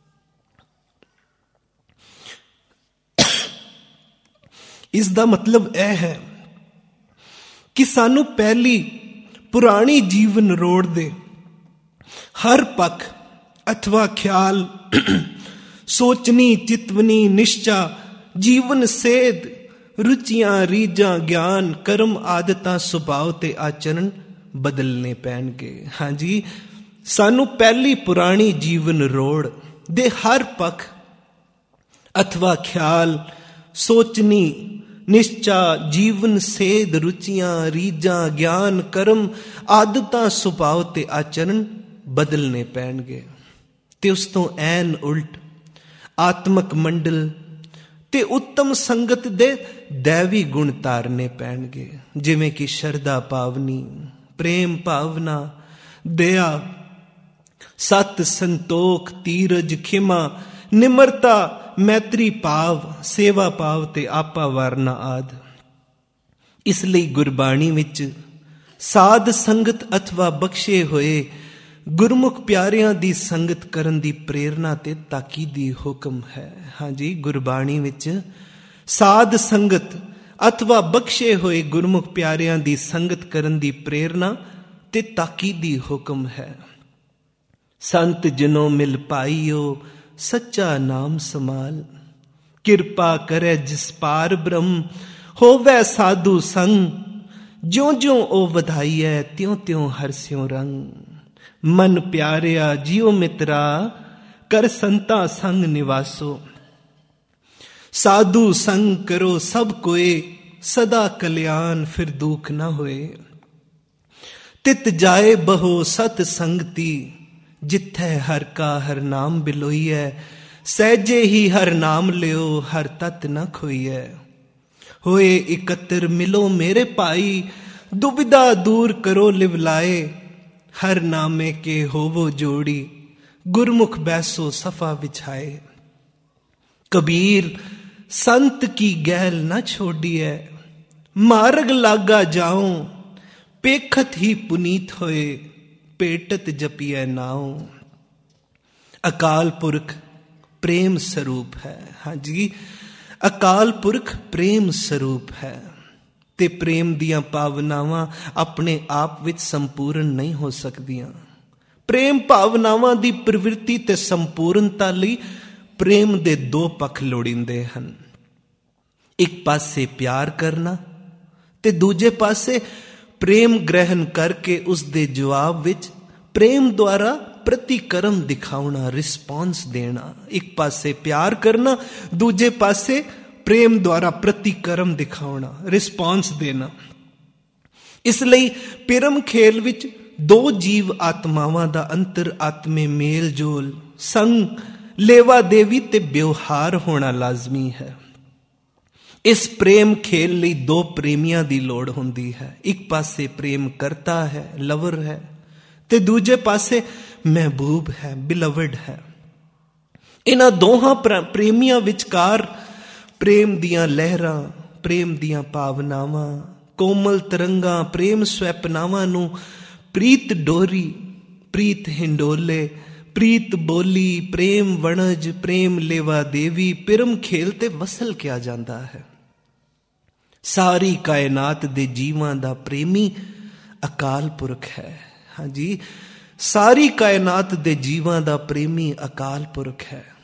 ਇਸ ਦਾ ਮਤਲਬ ਇਹ ਹੈ ਕਿ ਸਾਨੂੰ ਪਹਿਲੀ ਪੁਰਾਣੀ ਜੀਵਨ ਰੋੜ ਦੇ ਹਰ ਪੱਖ ਅਥਵਾ ਖਿਆਲ, ਸੋਚਣੀ, ਚਿਤਵਨੀ, ਨਿਸ਼ਚਾ, ਜੀਵਨ ਸੇਧ, ਰੁਚੀਆਂ, ਰੀਝਾਂ, ਗਿਆਨ, ਕਰਮ, ਆਦਤਾਂ, ਸੁਭਾਅ ਤੇ ਆਚਰਣ ਬਦਲਨੇ ਪੈਣਗੇ। ਹਾਂਜੀ, ਸਾਨੂੰ ਪਹਿਲੀ ਪੁਰਾਣੀ ਜੀਵਨ ਰੋੜ ਦੇ ਹਰ ਪੱਖ ਅਥਵਾ ਖਿਆਲ, ਸੋਚਣੀ, ਨਿਸ਼ਚਾ, ਜੀਵਨ ਸੇਧ, ਰੁਚੀਆਂ, ਰੀਝਾਂ, ਗਿਆਨ, ਕਰਮ, ਆਦਤਾਂ, ਸੁਭਾਅ ਤੇ ਆਚਰਣ ਬਦਲਨੇ ਪੈਣਗੇ ਤੇ ਉਸ ਤੋਂ ਐਨ ਉਲਟ ਆਤਮਿਕ ਮੰਡਲ ਤੇ ਉੱਤਮ ਸੰਗਤ ਦੇ ਦੈਵੀ ਗੁਣ ਧਾਰਨੇ ਪੈਣਗੇ, ਜਿਵੇਂ ਕਿ ਸ਼ਰਧਾ ਭਾਵਨੀ, ਪ੍ਰੇਮ ਭਾਵਨਾ, ਦਇਆ, ਸਤ, ਸੰਤੋਖ, ਧੀਰਜ, ਖਿਮਾ, ਨਿਮਰਤਾ, ਮੈਤਰੀ ਭਾਵ, ਸੇਵਾ ਭਾਵ ਤੇ ਆਪਾ ਵਾਰਨਾ ਆਦਿ। ਇਸ ਲਈ ਗੁਰਬਾਣੀ ਵਿੱਚ ਸਾਧ ਸੰਗਤ ਅਥਵਾ ਬਖਸ਼ੇ ਹੋਏ ਗੁਰਮੁਖ ਪਿਆਰਿਆਂ ਦੀ ਸੰਗਤ ਕਰਨ ਦੀ ਪ੍ਰੇਰਨਾ ਤੇ ਤਾਕੀਦੀ ਹੁਕਮ ਹੈ। ਹਾਂਜੀ, ਗੁਰਬਾਣੀ ਵਿੱਚ ਸਾਧ ਸੰਗਤ ਅਥਵਾ ਬਖਸ਼ੇ ਹੋਏ ਗੁਰਮੁਖ ਪਿਆਰਿਆਂ ਦੀ ਸੰਗਤ ਕਰਨ ਦੀ ਪ੍ਰੇਰਨਾ ਤੇ ਤਾਕੀਦੀ ਹੁਕਮ ਹੈ। ਸੰਤ ਜਨੋ ਮਿਲ ਪਾਈਓ ਸੱਚਾ ਨਾਮ ਸਮਾਲ, ਕਿਰਪਾ ਕਰੇ ਜਿਸ ਪਾਰ ਬ੍ਰਹਮ, ਹੋਵੇ ਸਾਧੂ ਸੰਗ, ਜਿਉਂ ਜਿਉਂ ਉਹ ਵਧਾਈਐ ਤਿਉਂ ਤਿਉਂ ਹਰਸਿਉ ਰੰਗ। ਮਨ ਪਿਆਰਿਆ ਜਿਉ ਮਿਤਰਾ, ਕਰ ਸੰਤਾ ਸੰਗ ਨਿਵਾਸੋ, ਸਾਧੂ ਸੰਗ ਕਰੋ ਸਭ ਕੋਏ, ਸਦਾ ਕਲਿਆਣ ਫਿਰ ਦੁਖ ਨਾ ਹੋਏ। ਤਿਤ ਜਾਏ ਬਹੋ ਸਤ ਸੰਗਤੀ, ਜਿੱਥੈ ਹਰ ਕਾ ਹਰ ਨਾਮ ਬਿਲੋਈਐ, ਸਹਿਜੇ ਹੀ ਹਰ ਨਾਮ ਲਿਓ ਹਰ ਤਤ ਨ ਖੋਈਐ। ਹੋਏ ਇਕੱਤਰ ਮਿਲੋ ਮੇਰੇ ਭਾਈ, ਦੁਬਿਧਾ ਦੂਰ ਕਰੋ ਲਿਵ ਲਾਏ, ਹਰ ਨਾਮੇ ਕੇ ਹੋਵੋ ਜੋੜੀ, ਗੁਰਮੁਖ ਬੈਸੋ ਸਫਾ ਵਿਛਾਏ। ਕਬੀਰ ਸੰਤ ਕੀ ਗੈਲ ਨਾ ਛੋੜੀਐ, ਮਾਰਗ ਲਾਗਾ ਜਾਉ, ਪੇਖਤ ਹੀ ਪੁਨੀਤ ਹੋਏ, ਪੇਟਤ ਜਪੀਐ ਨਾਉ। ਅਕਾਲ ਪੁਰਖ ਪ੍ਰੇਮ ਸਰੂਪ ਹੈ। ਹਾਂਜੀ, ਅਕਾਲ ਪੁਰਖ ਪ੍ਰੇਮ ਸਰੂਪ ਹੈ ਤੇ ਪ੍ਰੇਮ ਦੀਆਂ ਭਾਵਨਾਵਾਂ ਆਪਣੇ ਆਪ ਵਿੱਚ ਸੰਪੂਰਨ ਨਹੀਂ ਹੋ ਸਕਦੀਆਂ। ਪ੍ਰੇਮ ਭਾਵਨਾਵਾਂ ਦੀ ਪ੍ਰਵਿਰਤੀ ਤੇ ਸੰਪੂਰਨਤਾ ਲਈ ਪ੍ਰੇਮ ਦੇ ਦੋ ਪੱਖ ਲੋੜੀਂਦੇ ਹਨ। ਇੱਕ ਪਾਸੇ ਪਿਆਰ ਕਰਨਾ ਤੇ ਦੂਜੇ ਪਾਸੇ ਪ੍ਰੇਮ ਗ੍ਰਹਿਣ ਕਰਕੇ ਉਸ ਦੇ ਜਵਾਬ ਵਿੱਚ ਪ੍ਰੇਮ ਦੁਆਰਾ ਪ੍ਰਤੀਕਰਮ ਦਿਖਾਉਣਾ, ਰਿਸਪੌਂਸ ਦੇਣਾ। ਇੱਕ ਪਾਸੇ ਪਿਆਰ ਕਰਨਾ, ਦੂਜੇ ਪਾਸੇ ਪ੍ਰੇਮ ਦੁਆਰਾ ਪ੍ਰਤੀਕਰਮ ਦਿਖਾਉਣਾ, ਰਿਸਪੌਂਸ ਦੇਣਾ। ਇਸ ਲਈ ਪਿਰਮ ਖੇਲ ਵਿੱਚ ਦੋ ਜੀਵ ਆਤਮਾਵਾਂ ਦਾ ਅੰਤਰ ਆਤਮੇ ਮੇਲ ਜੋਲ, ਸੰਗ, ਲੇਵਾ ਦੇਵੀ ਤੇ ਵਿਵਹਾਰ ਹੋਣਾ ਲਾਜ਼ਮੀ ਹੈ। ਇਸ ਪ੍ਰੇਮ ਖੇਲ ਲਈ ਦੋ ਪ੍ਰੇਮੀਆਂ ਦੀ ਲੋੜ ਹੁੰਦੀ ਹੈ। ਇੱਕ ਪਾਸੇ ਪ੍ਰੇਮ ਕਰਤਾ ਹੈ, ਲਵਰ ਹੈ, ਤੇ ਦੂਜੇ ਪਾਸੇ ਮਹਿਬੂਬ ਹੈ, ਬਿਲਵਡ ਹੈ। ਇਹਨਾਂ ਦੋਹਾਂ ਪ੍ਰੇਮੀਆਂ ਵਿਚਕਾਰ ਪ੍ਰੇਮ ਦੀਆਂ ਲਹਿਰਾਂ, ਪ੍ਰੇਮ ਦੀਆਂ ਭਾਵਨਾਵਾਂ, ਕੋਮਲ ਤਰੰਗਾਂ, ਪ੍ਰੇਮ ਸਵੈਪਨਾਵਾਂ ਨੂੰ ਪ੍ਰੀਤ ਡੋਰੀ, ਪ੍ਰੀਤ ਹਿੰਡੋਲੇ, ਪ੍ਰੀਤ ਬੋਲੀ, ਪ੍ਰੇਮ ਵਣਜ, ਪ੍ਰੇਮ ਲੇਵਾ ਦੇਵੀ, ਪਿਰਮ ਖੇਲ ਤੇ ਵਸਲ ਕਿਹਾ ਜਾਂਦਾ ਹੈ। ਸਾਰੀ ਕਾਇਨਾਤ ਦੇ ਜੀਵਾਂ ਦਾ ਪ੍ਰੇਮੀ ਅਕਾਲ ਪੁਰਖ ਹੈ। ਹਾਂਜੀ, ਸਾਰੀ ਕਾਇਨਾਤ ਦੇ ਜੀਵਾਂ ਦਾ ਪ੍ਰੇਮੀ ਅਕਾਲ ਪੁਰਖ ਹੈ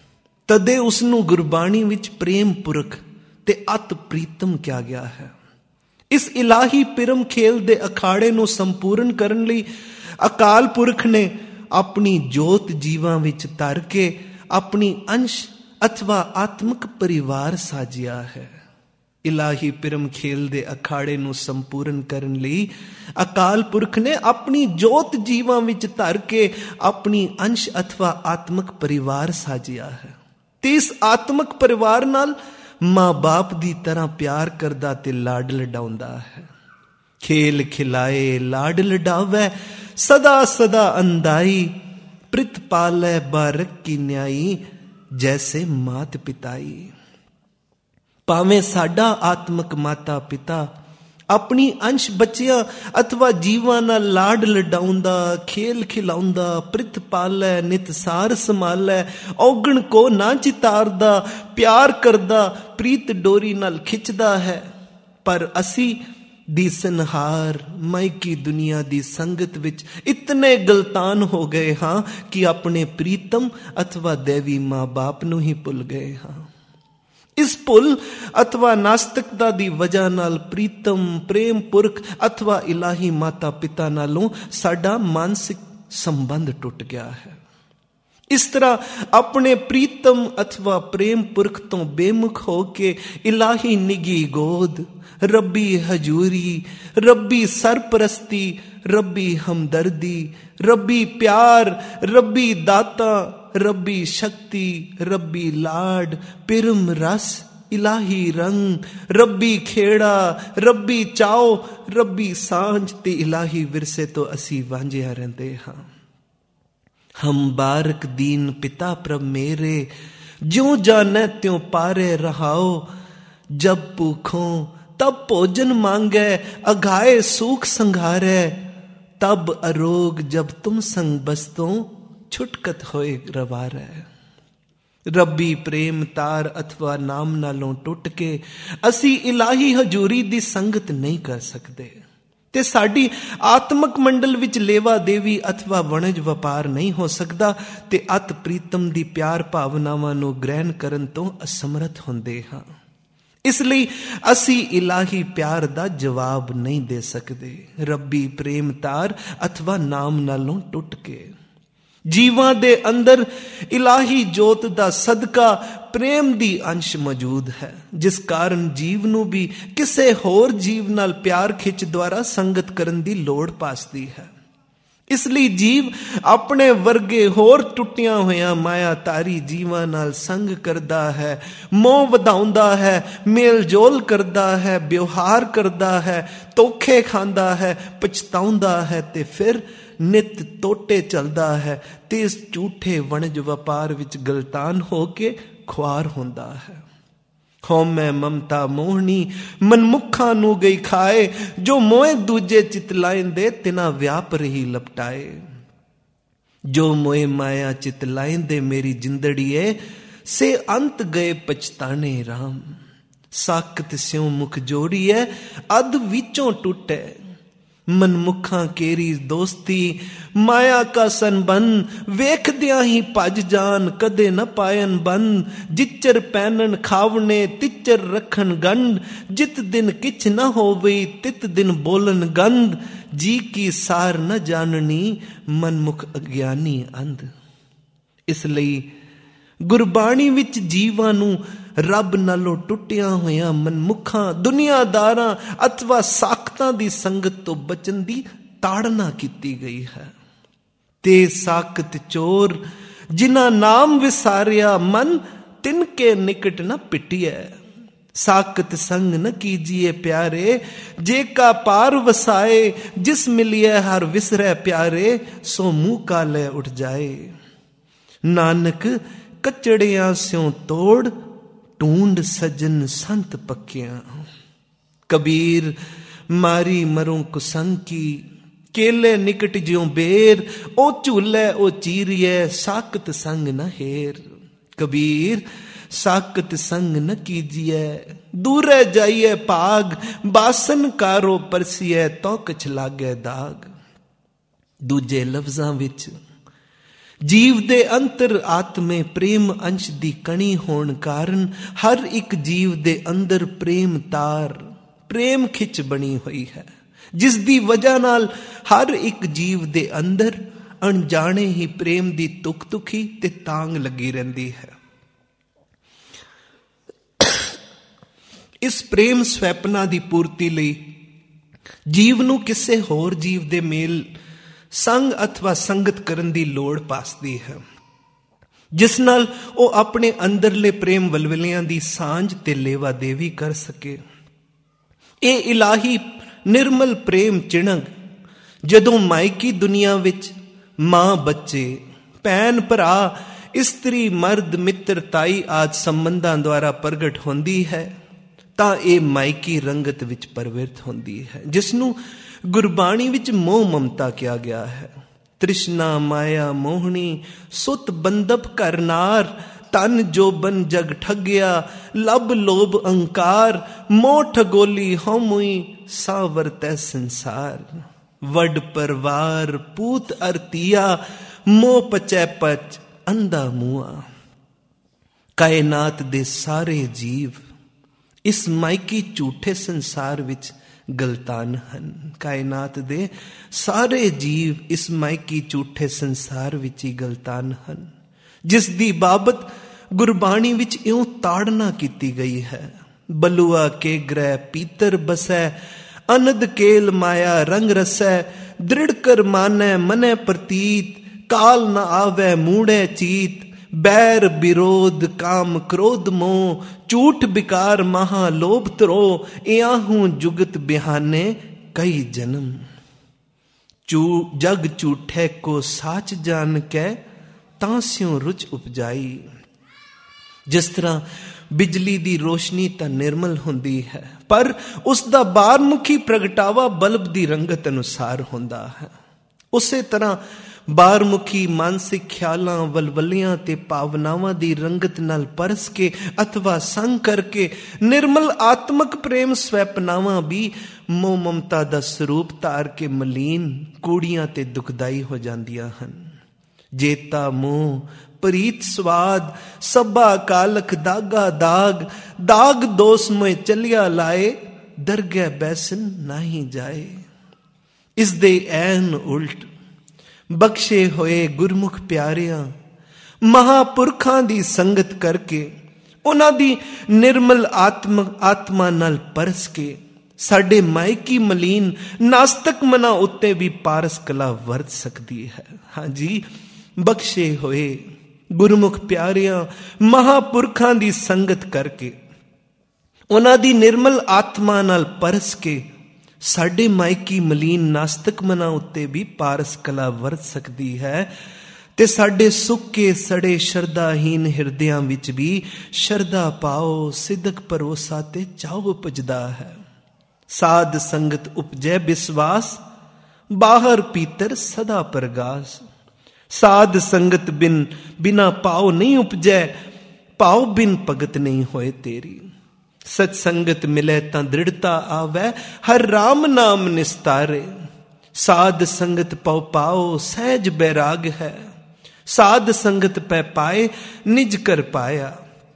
ਤਦੇ ਉਸ ਨੂੰ ਗੁਰਬਾਣੀ ਵਿੱਚ ਪ੍ਰੇਮ ਪੁਰਖ ਤੇ ਅਤ ਪ੍ਰੀਤਮ ਕਿਹਾ ਗਿਆ ਹੈ। ਇਸ ਇਲਾਹੀ ਪਿਰਮ ਖੇਲ ਦੇ ਅਖਾੜੇ ਨੂੰ ਸੰਪੂਰਨ ਕਰਨ ਲਈ ਅਕਾਲ ਪੁਰਖ ਨੇ ਆਪਣੀ ਜੋਤ ਜੀਵਾਂ ਵਿੱਚ ਧਰ ਕੇ ਆਪਣੀ ਅੰਸ਼ ਅਥਵਾ ਆਤਮਿਕ ਪਰਿਵਾਰ ਸਾਜਿਆ ਹੈ। ਇਲਾਹੀ ਪਿਰਮ ਖੇਲ ਦੇ ਅਖਾੜੇ ਨੂੰ ਸੰਪੂਰਨ ਕਰਨ ਲਈ ਅਕਾਲ ਪੁਰਖ ਨੇ ਆਪਣੀ ਜੋਤ ਜੀਵਾਂ ਵਿੱਚ ਧਰ ਕੇ ਆਪਣੀ ਅੰਸ਼ ਅਥਵਾ ਆਤਮਿਕ ਪਰਿਵਾਰ ਸਾਜਿਆ ਹੈ ਤੇ ਇਸ ਆਤਮਿਕ ਪਰਿਵਾਰ ਨਾਲ ਮਾਂ ਬਾਪ ਦੀ ਤਰ੍ਹਾਂ ਪਿਆਰ ਕਰਦਾ ਤੇ ਲਾਡ ਲਡਾਉਂਦਾ ਹੈ। ਖੇਲ ਖਿਲਾਏ ਲਾਡ ਲਡਾਵੇ ਸਦਾ ਸਦਾ ਅੰਦਾਈ, ਪ੍ਰਿਤ ਪਾਲੇ ਬਾਰਕ ਕੀ ਨਿਆਈ, ਜੈਸੇ ਮਾਤ ਪਿਤਾਈ। ਭਾਵੇਂ ਸਾਡਾ ਆਤਮਿਕ ਮਾਤਾ ਪਿਤਾ ਆਪਣੀ ਅੰਸ਼ ਬੱਚਿਆਂ ਅਥਵਾ ਜੀਵਾਂ ਨਾਲ ਲਾਡ ਲਡਾਉਂਦਾ, ਖੇਲ ਖਿਲਾਉਂਦਾ, ਪ੍ਰਿਤ ਪਾਲੈ, ਨਿਤਸਾਰ ਸੰਭਾਲੈ, ਔਗਣ ਕੋ ਨਾ ਚਿਤਾਰਦਾ, ਪਿਆਰ ਕਰਦਾ, ਪ੍ਰੀਤ ਡੋਰੀ ਨਾਲ ਖਿੱਚਦਾ ਹੈ। ਪਰ ਅਸੀਂ ਦੀਸਨਹਾਰ ਮਾਇਕੀ ਦੁਨੀਆ ਦੀ ਸੰਗਤ ਵਿੱਚ ਇਤਨੇ ਗਲਤਾਨ ਹੋ ਗਏ ਹਾਂ ਕਿ ਆਪਣੇ ਪ੍ਰੀਤਮ ਅਥਵਾ ਦੇਵੀ ਮਾਂ ਬਾਪ ਨੂੰ ਹੀ ਭੁੱਲ ਗਏ ਹਾਂ। ਇਸ ਭੁੱਲ ਅਥਵਾ ਨਾਸਤਿਕਤਾ ਦੀ ਵਜ੍ਹਾ ਨਾਲ ਪ੍ਰੀਤਮ ਪ੍ਰੇਮ ਪੁਰਖ ਅਥਵਾ ਇਲਾਹੀ ਮਾਤਾ ਪਿਤਾ ਨਾਲੋਂ ਸਾਡਾ ਮਾਨਸਿਕ ਸੰਬੰਧ ਟੁੱਟ ਗਿਆ ਹੈ। ਇਸ ਤਰ੍ਹਾਂ ਆਪਣੇ ਪ੍ਰੀਤਮ ਅਥਵਾ ਪ੍ਰੇਮ ਪੁਰਖ ਤੋਂ ਬੇਮੁਖ ਹੋ ਕੇ ਇਲਾਹੀ ਨਿੱਘੀ ਗੋਦ, ਰੱਬੀ ਹਜੂਰੀ, ਰੱਬੀ ਸਰਪ੍ਰਸਤੀ, ਰੱਬੀ ਹਮਦਰਦੀ, ਰੱਬੀ ਪਿਆਰ, ਰੱਬੀ ਦਾਤਾ, ਰੱਬੀ ਸ਼ਕਤੀ, ਰੱਬੀ ਲਾਡ, ਪਿਰਮ ਰਸ, ਇਲਾਹੀ ਰੰਗ, ਰੱਬੀ ਖੇੜਾ, ਰੱਬੀ ਚਾਓ, ਰੱਬੀ ਸਾਂਝ ਤੇ ਇਲਾਹੀ ਵਿਰਸੇ ਤੋਂ ਅਸੀਂ ਵਾਂਝਿਆ ਰਹਿੰਦੇ ਹਾਂ। ਹਮ ਬਾਰਕ ਦੀਨ ਪਿਤਾ ਪ੍ਰਭ ਮੇਰੇ, ਜਿਉ ਜਾਣੈ ਤਿਉ ਪਾਰੇ ਰਹਾਓ, ਜਬ ਭੂਖੋਂ तब भोजन मांगे, अघाए सूख संघारे, तब अरोग जब तुम संग बसतों, छुटकत होए रवारे। ਰੱਬੀ ਪ੍ਰੇਮ ਤਾਰ ਅਥਵਾ ਨਾਮ ਨਾਲੋਂ ਟੁੱਟ ਕੇ ਅਸੀਂ ਇਲਾਹੀ ਹਜ਼ੂਰੀ ਦੀ ਸੰਗਤ ਨਹੀਂ ਕਰ ਸਕਦੇ ਤੇ ਸਾਡੀ ਆਤਮਿਕ ਮੰਡਲ ਵਿੱਚ ਲੇਵਾ ਦੇਵੀ ਅਥਵਾ ਵਣਜ ਵਪਾਰ ਨਹੀਂ ਹੋ ਸਕਦਾ ਤੇ ਅਤ ਪ੍ਰੀਤਮ ਦੀ ਪਿਆਰ ਭਾਵਨਾਵਾਂ ਨੂੰ ਗ੍ਰਹਿਣ ਕਰਨ ਤੋਂ ਅਸਮਰਥ ਹੁੰਦੇ ਹਾਂ। ਇਸ ਲਈ ਅਸੀਂ ਇਲਾਹੀ ਪਿਆਰ ਦਾ ਜਵਾਬ ਨਹੀਂ ਦੇ ਸਕਦੇ ਰੱਬੀ ਪ੍ਰੇਮ ਤਾਰ ਅਥਵਾ ਨਾਮ ਨਾਲੋਂ ਟੁੱਟ ਕੇ। ਜੀਵਾਂ ਦੇ ਅੰਦਰ ਇਲਾਹੀ ਜੋਤ ਦਾ ਸਦਕਾ ਪ੍ਰੇਮ ਦੀ ਅੰਸ਼ ਮੌਜੂਦ ਹੈ, ਜਿਸ ਕਾਰਨ ਜੀਵ ਨੂੰ ਵੀ ਕਿਸੇ ਹੋਰ ਜੀਵ ਨਾਲ ਪਿਆਰ ਖਿੱਚ ਦੁਆਰਾ ਸੰਗਤ ਕਰਨ ਦੀ ਲੋੜ ਪਾਸਦੀ ਹੈ। ਇਸ ਲਈ ਜੀਵ ਆਪਣੇ ਵਰਗੇ ਹੋਰ ਟੁੱਟੀਆਂ ਹੋਇਆਂ ਮਾਇਆ ਧਾਰੀ ਜੀਵਾਂ ਨਾਲ ਸੰਗ ਕਰਦਾ ਹੈ, ਮੋਹ ਵਧਾਉਂਦਾ ਹੈ, ਮੇਲ ਜੋਲ ਕਰਦਾ ਹੈ, ਵਿਵਹਾਰ ਕਰਦਾ ਹੈ, ਧੋਖੇ ਖਾਂਦਾ ਹੈ, ਪਛਤਾਉਂਦਾ ਹੈ ਤੇ ਫਿਰ ਨਿਤ ਟੋਟੇ ਚੱਲਦਾ ਹੈ ਤੇ ਇਸ ਝੂਠੇ ਵਣਜ ਵਪਾਰ ਵਿੱਚ ਗਲਤਾਨ ਹੋ ਕੇ ਖੁਆਰ ਹੁੰਦਾ ਹੈ। ਹਉਮੈ ਮਮਤਾ ਮੋਹਣੀ ਮਨਮੁਖਾਂ ਨੂੰ ਗਈ ਖਾਏ, ਜੋ ਮੋਏ ਦੂਜੇ ਚਿਤ ਲਾਇੰਦੇ ਤਿਨਾ ਵਿਆਪ ਰਹੀ ਲਪਟਾਏ। ਜੋ ਮੋਏ ਮਾਇਆ ਚਿਤ ਲਾਇੰਦੇ ਮੇਰੀ ਜਿੰਦੜੀਏ, ਸੇ ਅੰਤ ਗਏ ਪਛਤਾਣੇ ਰਾਮ। ਸਾਕਤ ਸਿਉ ਮੁਖ ਜੋੜੀਐ ਅਧ ਵਿੱਚੋਂ ਟੁੱਟੈ, ਮਨਮੁਖਾਂ ਕੇਰੀ ਦੋਸਤੀ ਮਾਇਆ ਕਾ ਸੰਬੰਧ। ਵੇਖਦਿਆਂ ਹੀ ਭੱਜ ਜਾਣ ਕਦੇ ਨ ਪਾਇਨ ਬੰਦ, ਜਿਚਰ ਪੈਨਣ ਖਾਵਣੇ ਤਿਚਰ ਰੱਖਣ ਗੰਢ। ਜਿਤ ਦਿਨ ਕਿਛ ਨ ਹੋਵੇ ਤਿਤ ਦਿਨ ਬੋਲਣ ਗੰਧ, ਜੀ ਕੀ ਸਾਰ ਨ ਜਾਣਨੀ ਮਨਮੁਖ ਅਗਿਆਨੀ ਅੰਧ। ਇਸ ਲਈ ਗੁਰਬਾਣੀ ਵਿੱਚ ਜੀਵਾਂ ਨੂੰ ਰੱਬ ਨਾਲੋਂ ਟੁੱਟਿਆ ਹੋਇਆਂ ਮਨਮੁਖਾਂ, ਦੁਨੀਆਦਾਰਾਂ ਅਥਵਾ ਸਾਖਤਾਂ ਦੀ ਸੰਗਤ ਤੋਂ ਬਚਣ ਦੀ ਤਾੜਨਾ ਕੀਤੀ ਗਈ ਹੈ। ਤੇ ਸਾਖਤ ਚੋਰ ਜਿਨ੍ਹਾਂ ਨਾਮ ਵਿਸਾਰਿਆ ਮਨ, ਤਿਨਕੇ ਨਿਕਟ ਨ ਪਿਟਿਐ। ਸਾਕਤ ਸੰਗ ਨ ਕੀਜੀਏ ਪਿਆਰੇ, ਜੇ ਕਾ ਪਾਰ ਵਸਾਏ। ਜਿਸ ਮਿਲਿਐ ਹਰ ਵਿਸਰੈ ਪਿਆਰੇ, ਸੋ ਮੂੰਹ ਕਾਲੇ ਉੱਠ ਜਾਏ। ਨਾਨਕ ਕਚੜਿਆਂ ਸਿਉ ਤੋੜ, ਢੂੰਡ ਸਜਨ ਸੰਤ ਪੱਕਿਆਂ। ਕਬੀਰ ਮਾਰੀ ਮਰੋਂ ਕੁਸੰਕੀ, ਕੇਲੇ ਨਿਕਟ ਜਿਉ ਬੇਰ। ਉਹ ਝੂਲੇ ਉਹ ਚੀਰੀਏ, ਸਾਕਤ ਸੰਗ ਨ ਹੇਰ। ਕਬੀਰ ਸਾਕਤ ਸੰਗ ਨ ਕੀਜੀਏ, ਦੂਰੇ ਜਾਈਏ ਭਾਗ। ਬਾਸਨ ਕਾਰੋ ਪਰਸੀਏ, ਤੋ ਕਛ ਲਾਗੇ ਦਾਗ। ਦੂਜੇ ਲਫ਼ਜ਼ਾਂ ਵਿੱਚ ਜੀਵ ਦੇ ਅੰਤਰ ਆਤਮੇ ਪ੍ਰੇਮ ਅੰਸ਼ ਦੀ ਕਣੀ ਹੋਣ ਕਾਰਨ ਹਰ ਇੱਕ ਜੀਵ ਦੇ ਅੰਦਰ ਪ੍ਰੇਮ ਤਾਰ, ਪ੍ਰੇਮ ਖਿੱਚ ਬਣੀ ਹੋਈ ਹੈ, ਜਿਸ ਦੀ ਵਜ੍ਹਾ ਨਾਲ ਹਰ ਇੱਕ ਜੀਵ ਦੇ ਅੰਦਰ ਅਣਜਾਣੇ ਹੀ ਪ੍ਰੇਮ ਦੀ ਤੁਕ ਤੁਕੀ ਤੇ ਤਾਂਗ ਲੱਗੀ ਰਹਿੰਦੀ ਹੈ। ਇਸ ਪ੍ਰੇਮ ਸਵੈਪਨਾ ਦੀ ਪੂਰਤੀ ਲਈ ਜੀਵ ਨੂੰ ਕਿਸੇ ਹੋਰ ਜੀਵ ਦੇ ਮੇਲ ਸੰਗ ਅਥਵਾ ਸੰਗਤ ਕਰਨ ਦੀ ਲੋੜ ਪਾਸਦੀ ਹੈ, ਜਿਸ ਨਾਲ ਉਹ ਆਪਣੇ ਅੰਦਰਲੇ ਪ੍ਰੇਮ ਵਲਵਲਿਆਂ ਦੀ ਸਾਂਝ ਤੇ ਲੇਵਾ ਦੇਵੀ ਕਰ ਸਕੇ। ਇਹ ਇਲਾਹੀ ਨਿਰਮਲ ਪ੍ਰੇਮ ਚਿਣਗ ਜਦੋਂ ਮਾਇਕੀ ਦੁਨੀਆ ਵਿੱਚ ਮਾਂ ਬੱਚੇ, ਭੈਣ ਭਰਾ, ਇਸਤਰੀ ਮਰਦ, ਮਿੱਤਰ ਤਾਈ ਆਦਿ ਸੰਬੰਧਾਂ ਦੁਆਰਾ ਪ੍ਰਗਟ ਹੁੰਦੀ ਹੈ ਤਾਂ ਇਹ ਮਾਇਕੀ ਰੰਗਤ ਵਿੱਚ ਪ੍ਰਵਿਰਤ ਹੁੰਦੀ ਹੈ, ਜਿਸ ਨੂੰ ਗੁਰਬਾਣੀ ਵਿੱਚ ਮੋਹ ਮਮਤਾ ਕਿਹਾ ਗਿਆ ਹੈ। ਤ੍ਰਿਸ਼ਨਾ ਮਾਇਆ ਮੋਹਣੀ ਸੁਤ ਬੰਧਪ ਕਰਨਾਰ, ਤਨ ਜੋਬਨ ਜਗ ਠੱਗਿਆ ਲਬ ਲੋਭ ਅਹੰਕਾਰ, ਮੋਹ ਠਗੋਲੀ ਹਉਮੁਈ ਸਾ ਵਰਤੈ ਸੰਸਾਰ, ਵੱਡ ਪਰਵਾਰ ਪੂਤ ਅਰਤੀਆ, ਮੋਹ ਪਚੈ ਪਚ ਅੰਧਾ ਮੂਆ। ਕਾਇਨਾਤ ਦੇ ਸਾਰੇ ਜੀਵ ਇਸ ਮਾਇਕੀ ਝੂਠੇ ਸੰਸਾਰ ਵਿੱਚ ਗਲਤਾਨ ਹਨ। ਕਾਇਨਾਤ ਦੇ ਸਾਰੇ ਜੀਵ ਇਸ ਮਾਇਕੀ ਝੂਠੇ ਸੰਸਾਰ ਵਿੱਚ ਹੀ ਗਲਤਾਨ ਹਨ, ਜਿਸ ਦੀ ਬਾਬਤ ਗੁਰਬਾਣੀ ਵਿੱਚ ਇਉਂ ਤਾੜਨਾ ਕੀਤੀ ਗਈ ਹੈ। ਬਲੂਆ ਕੇ ਗ੍ਰਹਿ ਪੀਤਰ ਬਸੈ, ਅਨੰਦ ਕੇਲ ਮਾਇਆ ਰੰਗ ਰਸੈ, ਦ੍ਰਿੜ ਕਰ ਮਾਨੈ ਮਨੈ ਪ੍ਰਤੀਤ, ਕਾਲ ਨ ਆਵੈ ਮੂੜੈ ਚੀਤ, ਬੈਰ ਵਿਰੋਧ ਕਾਮ ਕ੍ਰੋਧ ਮੋਹ, ਝੂਠ ਬਿਕਾਰ ਮਹਾ ਲੋਭ ਤਰੋ, ਇਆਹੂ ਜੁਗਤ ਬਿਹਾਨੇ ਕਈ ਜਨਮ, ਜਗ ਝੂਠੇ ਕੋ ਸਾਚ ਜਾਣ ਕੇ ਤਾਂ ਸਿਉ ਰੁਚ ਉਪਜਾਈ। ਜਿਸ ਤਰ੍ਹਾਂ ਬਿਜਲੀ ਦੀ ਰੋਸ਼ਨੀ ਤਾਂ ਨਿਰਮਲ ਹੁੰਦੀ ਹੈ, ਪਰ ਉਸ ਦਾ ਬਾਹਰਮੁਖੀ ਪ੍ਰਗਟਾਵਾ ਬਲਬ ਦੀ ਰੰਗਤ ਅਨੁਸਾਰ ਹੁੰਦਾ ਹੈ, ਉਸੇ ਤਰ੍ਹਾਂ ਬਾਹਰਮੁਖੀ ਮਾਨਸਿਕ ਖਿਆਲਾਂ, ਵਲਵਲਿਆਂ ਤੇ ਭਾਵਨਾਵਾਂ ਦੀ ਰੰਗਤ ਨਾਲ ਪਰਸ ਕੇ ਅਥਵਾ ਸੰਗ ਕਰਕੇ ਨਿਰਮਲ ਆਤਮਕ ਪ੍ਰੇਮ ਸਵੈਪਨਾਵਾਂ ਵੀ ਮੋਹ ਮਮਤਾ ਦਾ ਸਰੂਪ ਧਾਰ ਕੇ ਮਲੀਨ, ਕੂੜੀਆਂ ਤੇ ਦੁਖਦਾਈ ਹੋ ਜਾਂਦੀਆਂ ਹਨ। ਜੇਤਾ ਮੋਹ ਪ੍ਰੀਤ ਸਵਾਦ, ਸਭਾ ਕਾਲਖ ਦਾਗਾ ਦਾਗ, ਦਾਗ ਦੋਸ ਮੋਇ ਚੱਲਿਆ ਲਾਏ, ਦਰਗਹਿ ਬੈਸਨ ਨਾਹੀ ਜਾਏ। ਇਸ ਦੇ ਐਨ ਉਲਟ ਬਖਸ਼ੇ ਹੋਏ ਗੁਰਮੁਖ ਪਿਆਰਿਆਂ ਮਹਾਪੁਰਖਾਂ ਦੀ ਸੰਗਤ ਕਰਕੇ, ਉਹਨਾਂ ਦੀ ਨਿਰਮਲ ਆਤਮਾ ਨਾਲ ਪਰਸ ਕੇ ਸਾਡੇ ਮਾਇਕੀ ਮਲੀਨ ਨਾਸਤਕ ਮਨਾਂ ਉੱਤੇ ਵੀ ਪਾਰਸ ਕਲਾ ਵਰਤ ਸਕਦੀ ਹੈ। ਹਾਂਜੀ, ਬਖਸ਼ੇ ਹੋਏ ਗੁਰਮੁਖ ਪਿਆਰਿਆਂ ਮਹਾਪੁਰਖਾਂ ਦੀ ਸੰਗਤ ਕਰਕੇ, ਉਹਨਾਂ ਦੀ ਨਿਰਮਲ ਆਤਮਾ ਨਾਲ ਪਰਸ ਕੇ ਸਾਡੇ ਮਾਇਕੀ ਮਲੀਨ ਨਾਸਤਕ ਮਨਾਂ ਉੱਤੇ ਵੀ ਪਾਰਸ ਕਲਾ ਵਰਤ ਸਕਦੀ ਹੈ, ਤੇ ਸਾਡੇ ਸੁੱਕੇ ਸੜੇ ਸ਼ਰਧਾਹੀਨ ਹਿਰਦਿਆਂ ਵਿੱਚ ਵੀ ਸ਼ਰਧਾ ਪਾਓ, ਸਿਦਕ ਭਰੋਸਾ ਤੇ ਚਾਉ ਉਪਜਦਾ ਹੈ। ਸਾਧ ਸੰਗਤ ਉਪਜੈ ਵਿਸਵਾਸ, ਬਾਹਰ ਪੀਤਰ ਸਦਾ ਪ੍ਰਗਾਸ। ਸਾਧ ਸੰਗਤ ਬਿਨਾ ਪਾਉ ਨਹੀਂ ਉਪਜੈ, ਪਾਉ ਬਿਨ ਭਗਤ ਨਹੀਂ ਹੋਏ ਤੇਰੀ। ਸਤ ਸੰਗਤ ਮਿਲੇ ਤਾਂ ਦ੍ਰਿੜਤਾ ਆਵੈ, ਹਰ ਰਾਮ ਨਾਮ ਨਿਸਤਾਰੇ। ਸਾਧ ਸੰਗਤ ਪਉ ਪਾਓ ਸਹਿਜ ਬੈਰਾਗ ਹੈ, ਸਾਧ ਸੰਗਤ ਪੈ ਪਾਏ ਨਿਜ ਕਰ ਪਾਇਆ।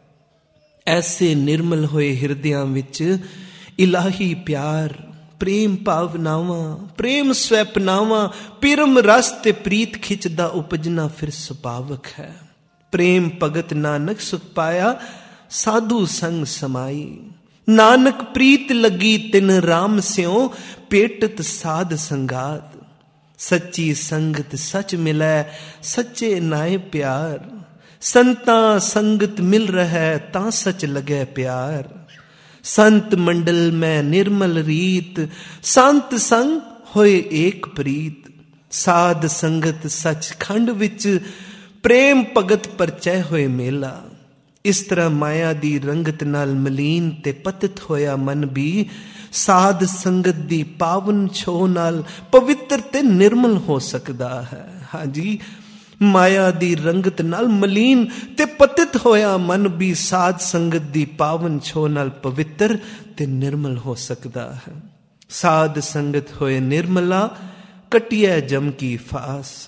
ਐਸੇ ਨਿਰਮਲ ਹੋਏ ਹਿਰਦਿਆਂ ਵਿੱਚ ਇਲਾਹੀ ਪਿਆਰ, ਪ੍ਰੇਮ ਭਾਵਨਾਵਾਂ, ਪ੍ਰੇਮ ਸਵੈਪਨਾਵਾਂ, ਪਿਰਮ ਰਸ ਤੇ ਪ੍ਰੀਤ ਖਿੱਚ ਦਾ ਉਪਜਣਾ ਫਿਰ ਸੁਭਾਵਕ ਹੈ। ਪ੍ਰੇਮ ਭਗਤ ਨਾਨਕ ਸੁਖ ਪਾਇਆ, ਸਾਧੂ ਸੰਗ ਸਮਾਈ। ਨਾਨਕ ਪ੍ਰੀਤ ਲੱਗੀ ਤਿਨ ਰਾਮ ਸਿਉ, ਪੇਟਤ ਸਾਧ ਸੰਗਾਤ। ਸੱਚੀ ਸੰਗਤ ਸਚ ਮਿਲੈ, ਸੱਚੇ ਨਾਏ ਪਿਆਰ। ਸੰਤਾਂ ਸੰਗਤ ਮਿਲ ਰਹਿ, ਤਾਂ ਸਚ ਲਗੈ ਪਿਆਰ। ਸੰਤ ਮੰਡਲ ਮੈਂ ਨਿਰਮਲ ਰੀਤ, ਸੰਤ ਸੰਗ ਹੋਏ ਏਕ ਪ੍ਰੀਤ। ਸਾਧ ਸੰਗਤ ਸੱਚ ਖੰਡ ਵਿੱਚ, ਪ੍ਰੇਮ ਭਗਤ ਪਰਚੈ ਹੋਏ ਮੇਲਾ। ਇਸ ਤਰ੍ਹਾਂ ਮਾਇਆ ਦੀ ਰੰਗਤ ਨਾਲ ਮਲੀਨ ਤੇ ਪਤਿਤ ਹੋਇਆ ਮਨ ਵੀ ਸਾਧ ਸੰਗਤ ਦੀ ਪਾਵਨ ਛੋਹ ਨਾਲ ਪਵਿੱਤਰ ਤੇ ਨਿਰਮਲ ਹੋ ਸਕਦਾ ਹੈ। ਹਾਂਜੀ, ਮਾਇਆ ਦੀ ਰੰਗਤ ਨਾਲ ਮਲੀਨ ਤੇ ਪਤਿਤ ਹੋਇਆ ਮਨ ਵੀ ਸਾਧ ਸੰਗਤ ਦੀ ਪਾਵਨ ਛੋਹ ਨਾਲ ਪਵਿੱਤਰ ਤੇ ਨਿਰਮਲ ਹੋ ਸਕਦਾ ਹੈ। ਸਾਧ ਸੰਗਤ ਹੋਏ ਨਿਰਮਲਾ, ਕਟਿਐ ਜਮ ਕੀ ਫਾਸ।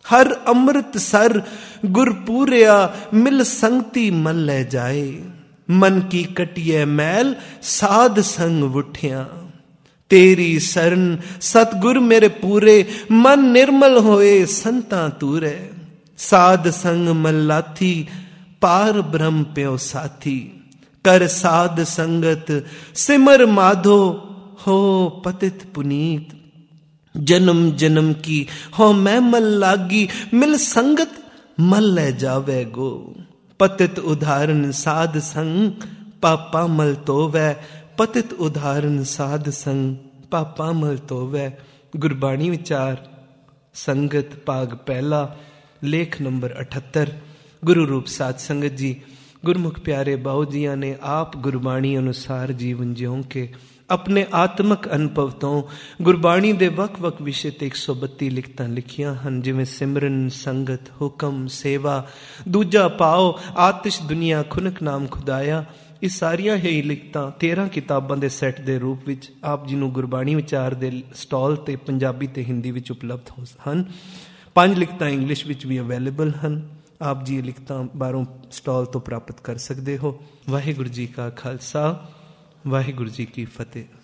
हर अमृत सर गुरपूरिया मिल संगति मल ले जाए। मन की कटिए मैल साध संग उठिया, तेरी शरण सतगुर मेरे पूरे, मन निर्मल होए संता तूरे। साध संग मल्लाथी पार ब्रह्म प्यो साथी, कर साध संगत सिमर माधो हो पतित पुनीत। जन्म जन्म की हो मैं मल लागी, मिल संगत मल ले जावे गो। पतित उदाहरण साध संग पापा मल तो वै, पतित उदाहरण साध संग पापा मल तो वै। गुरबाणी विचार संगत भाग पहला, लेख नंबर 78। गुरु रूप साध संगत जी, गुरमुख प्यारे बाऊ जिया ने आप गुरबाणी अनुसार जीवन जिਉਂ के अपने आत्मक अनुभव तो गुरबाणी दे वक-वक विषय ते 132 लिखतां लिखियां हन, जिवें सिमरन, संगत, हुक्म, सेवा, दूजा पाओ, आतिश दुनिया, खुनक नाम खुदाया। ਇਹ ਸਾਰੀਆਂ ਹੀ ਲਿਖਤਾਂ 13 ਕਿਤਾਬਾਂ ਦੇ ਸੈੱਟ ਦੇ ਰੂਪ ਵਿੱਚ ਆਪ ਜੀ ਨੂੰ ਗੁਰਬਾਣੀ ਵਿਚਾਰ ਦੇ ਸਟਾਲ ਤੇ ਪੰਜਾਬੀ ਤੇ ਹਿੰਦੀ ਵਿੱਚ ਉਪਲਬਧ ਹਨ। 5 ਲਿਖਤਾਂ ਇੰਗਲਿਸ਼ ਵਿੱਚ ਵੀ ਅਵੇਲੇਬਲ ਹਨ। ਆਪ ਜੀ ਇਹ ਲਿਖਤਾਂ ਬਾਹਰੋਂ ਸਟਾਲ ਤੋਂ ਪ੍ਰਾਪਤ ਕਰ ਸਕਦੇ ਹੋ। ਵਾਹਿਗੁਰੂ ਜੀ ਕਾ ਖਾਲਸਾ, ਵਾਹਿਗੁਰੂ ਜੀ ਕੀ ਫਤਿਹ।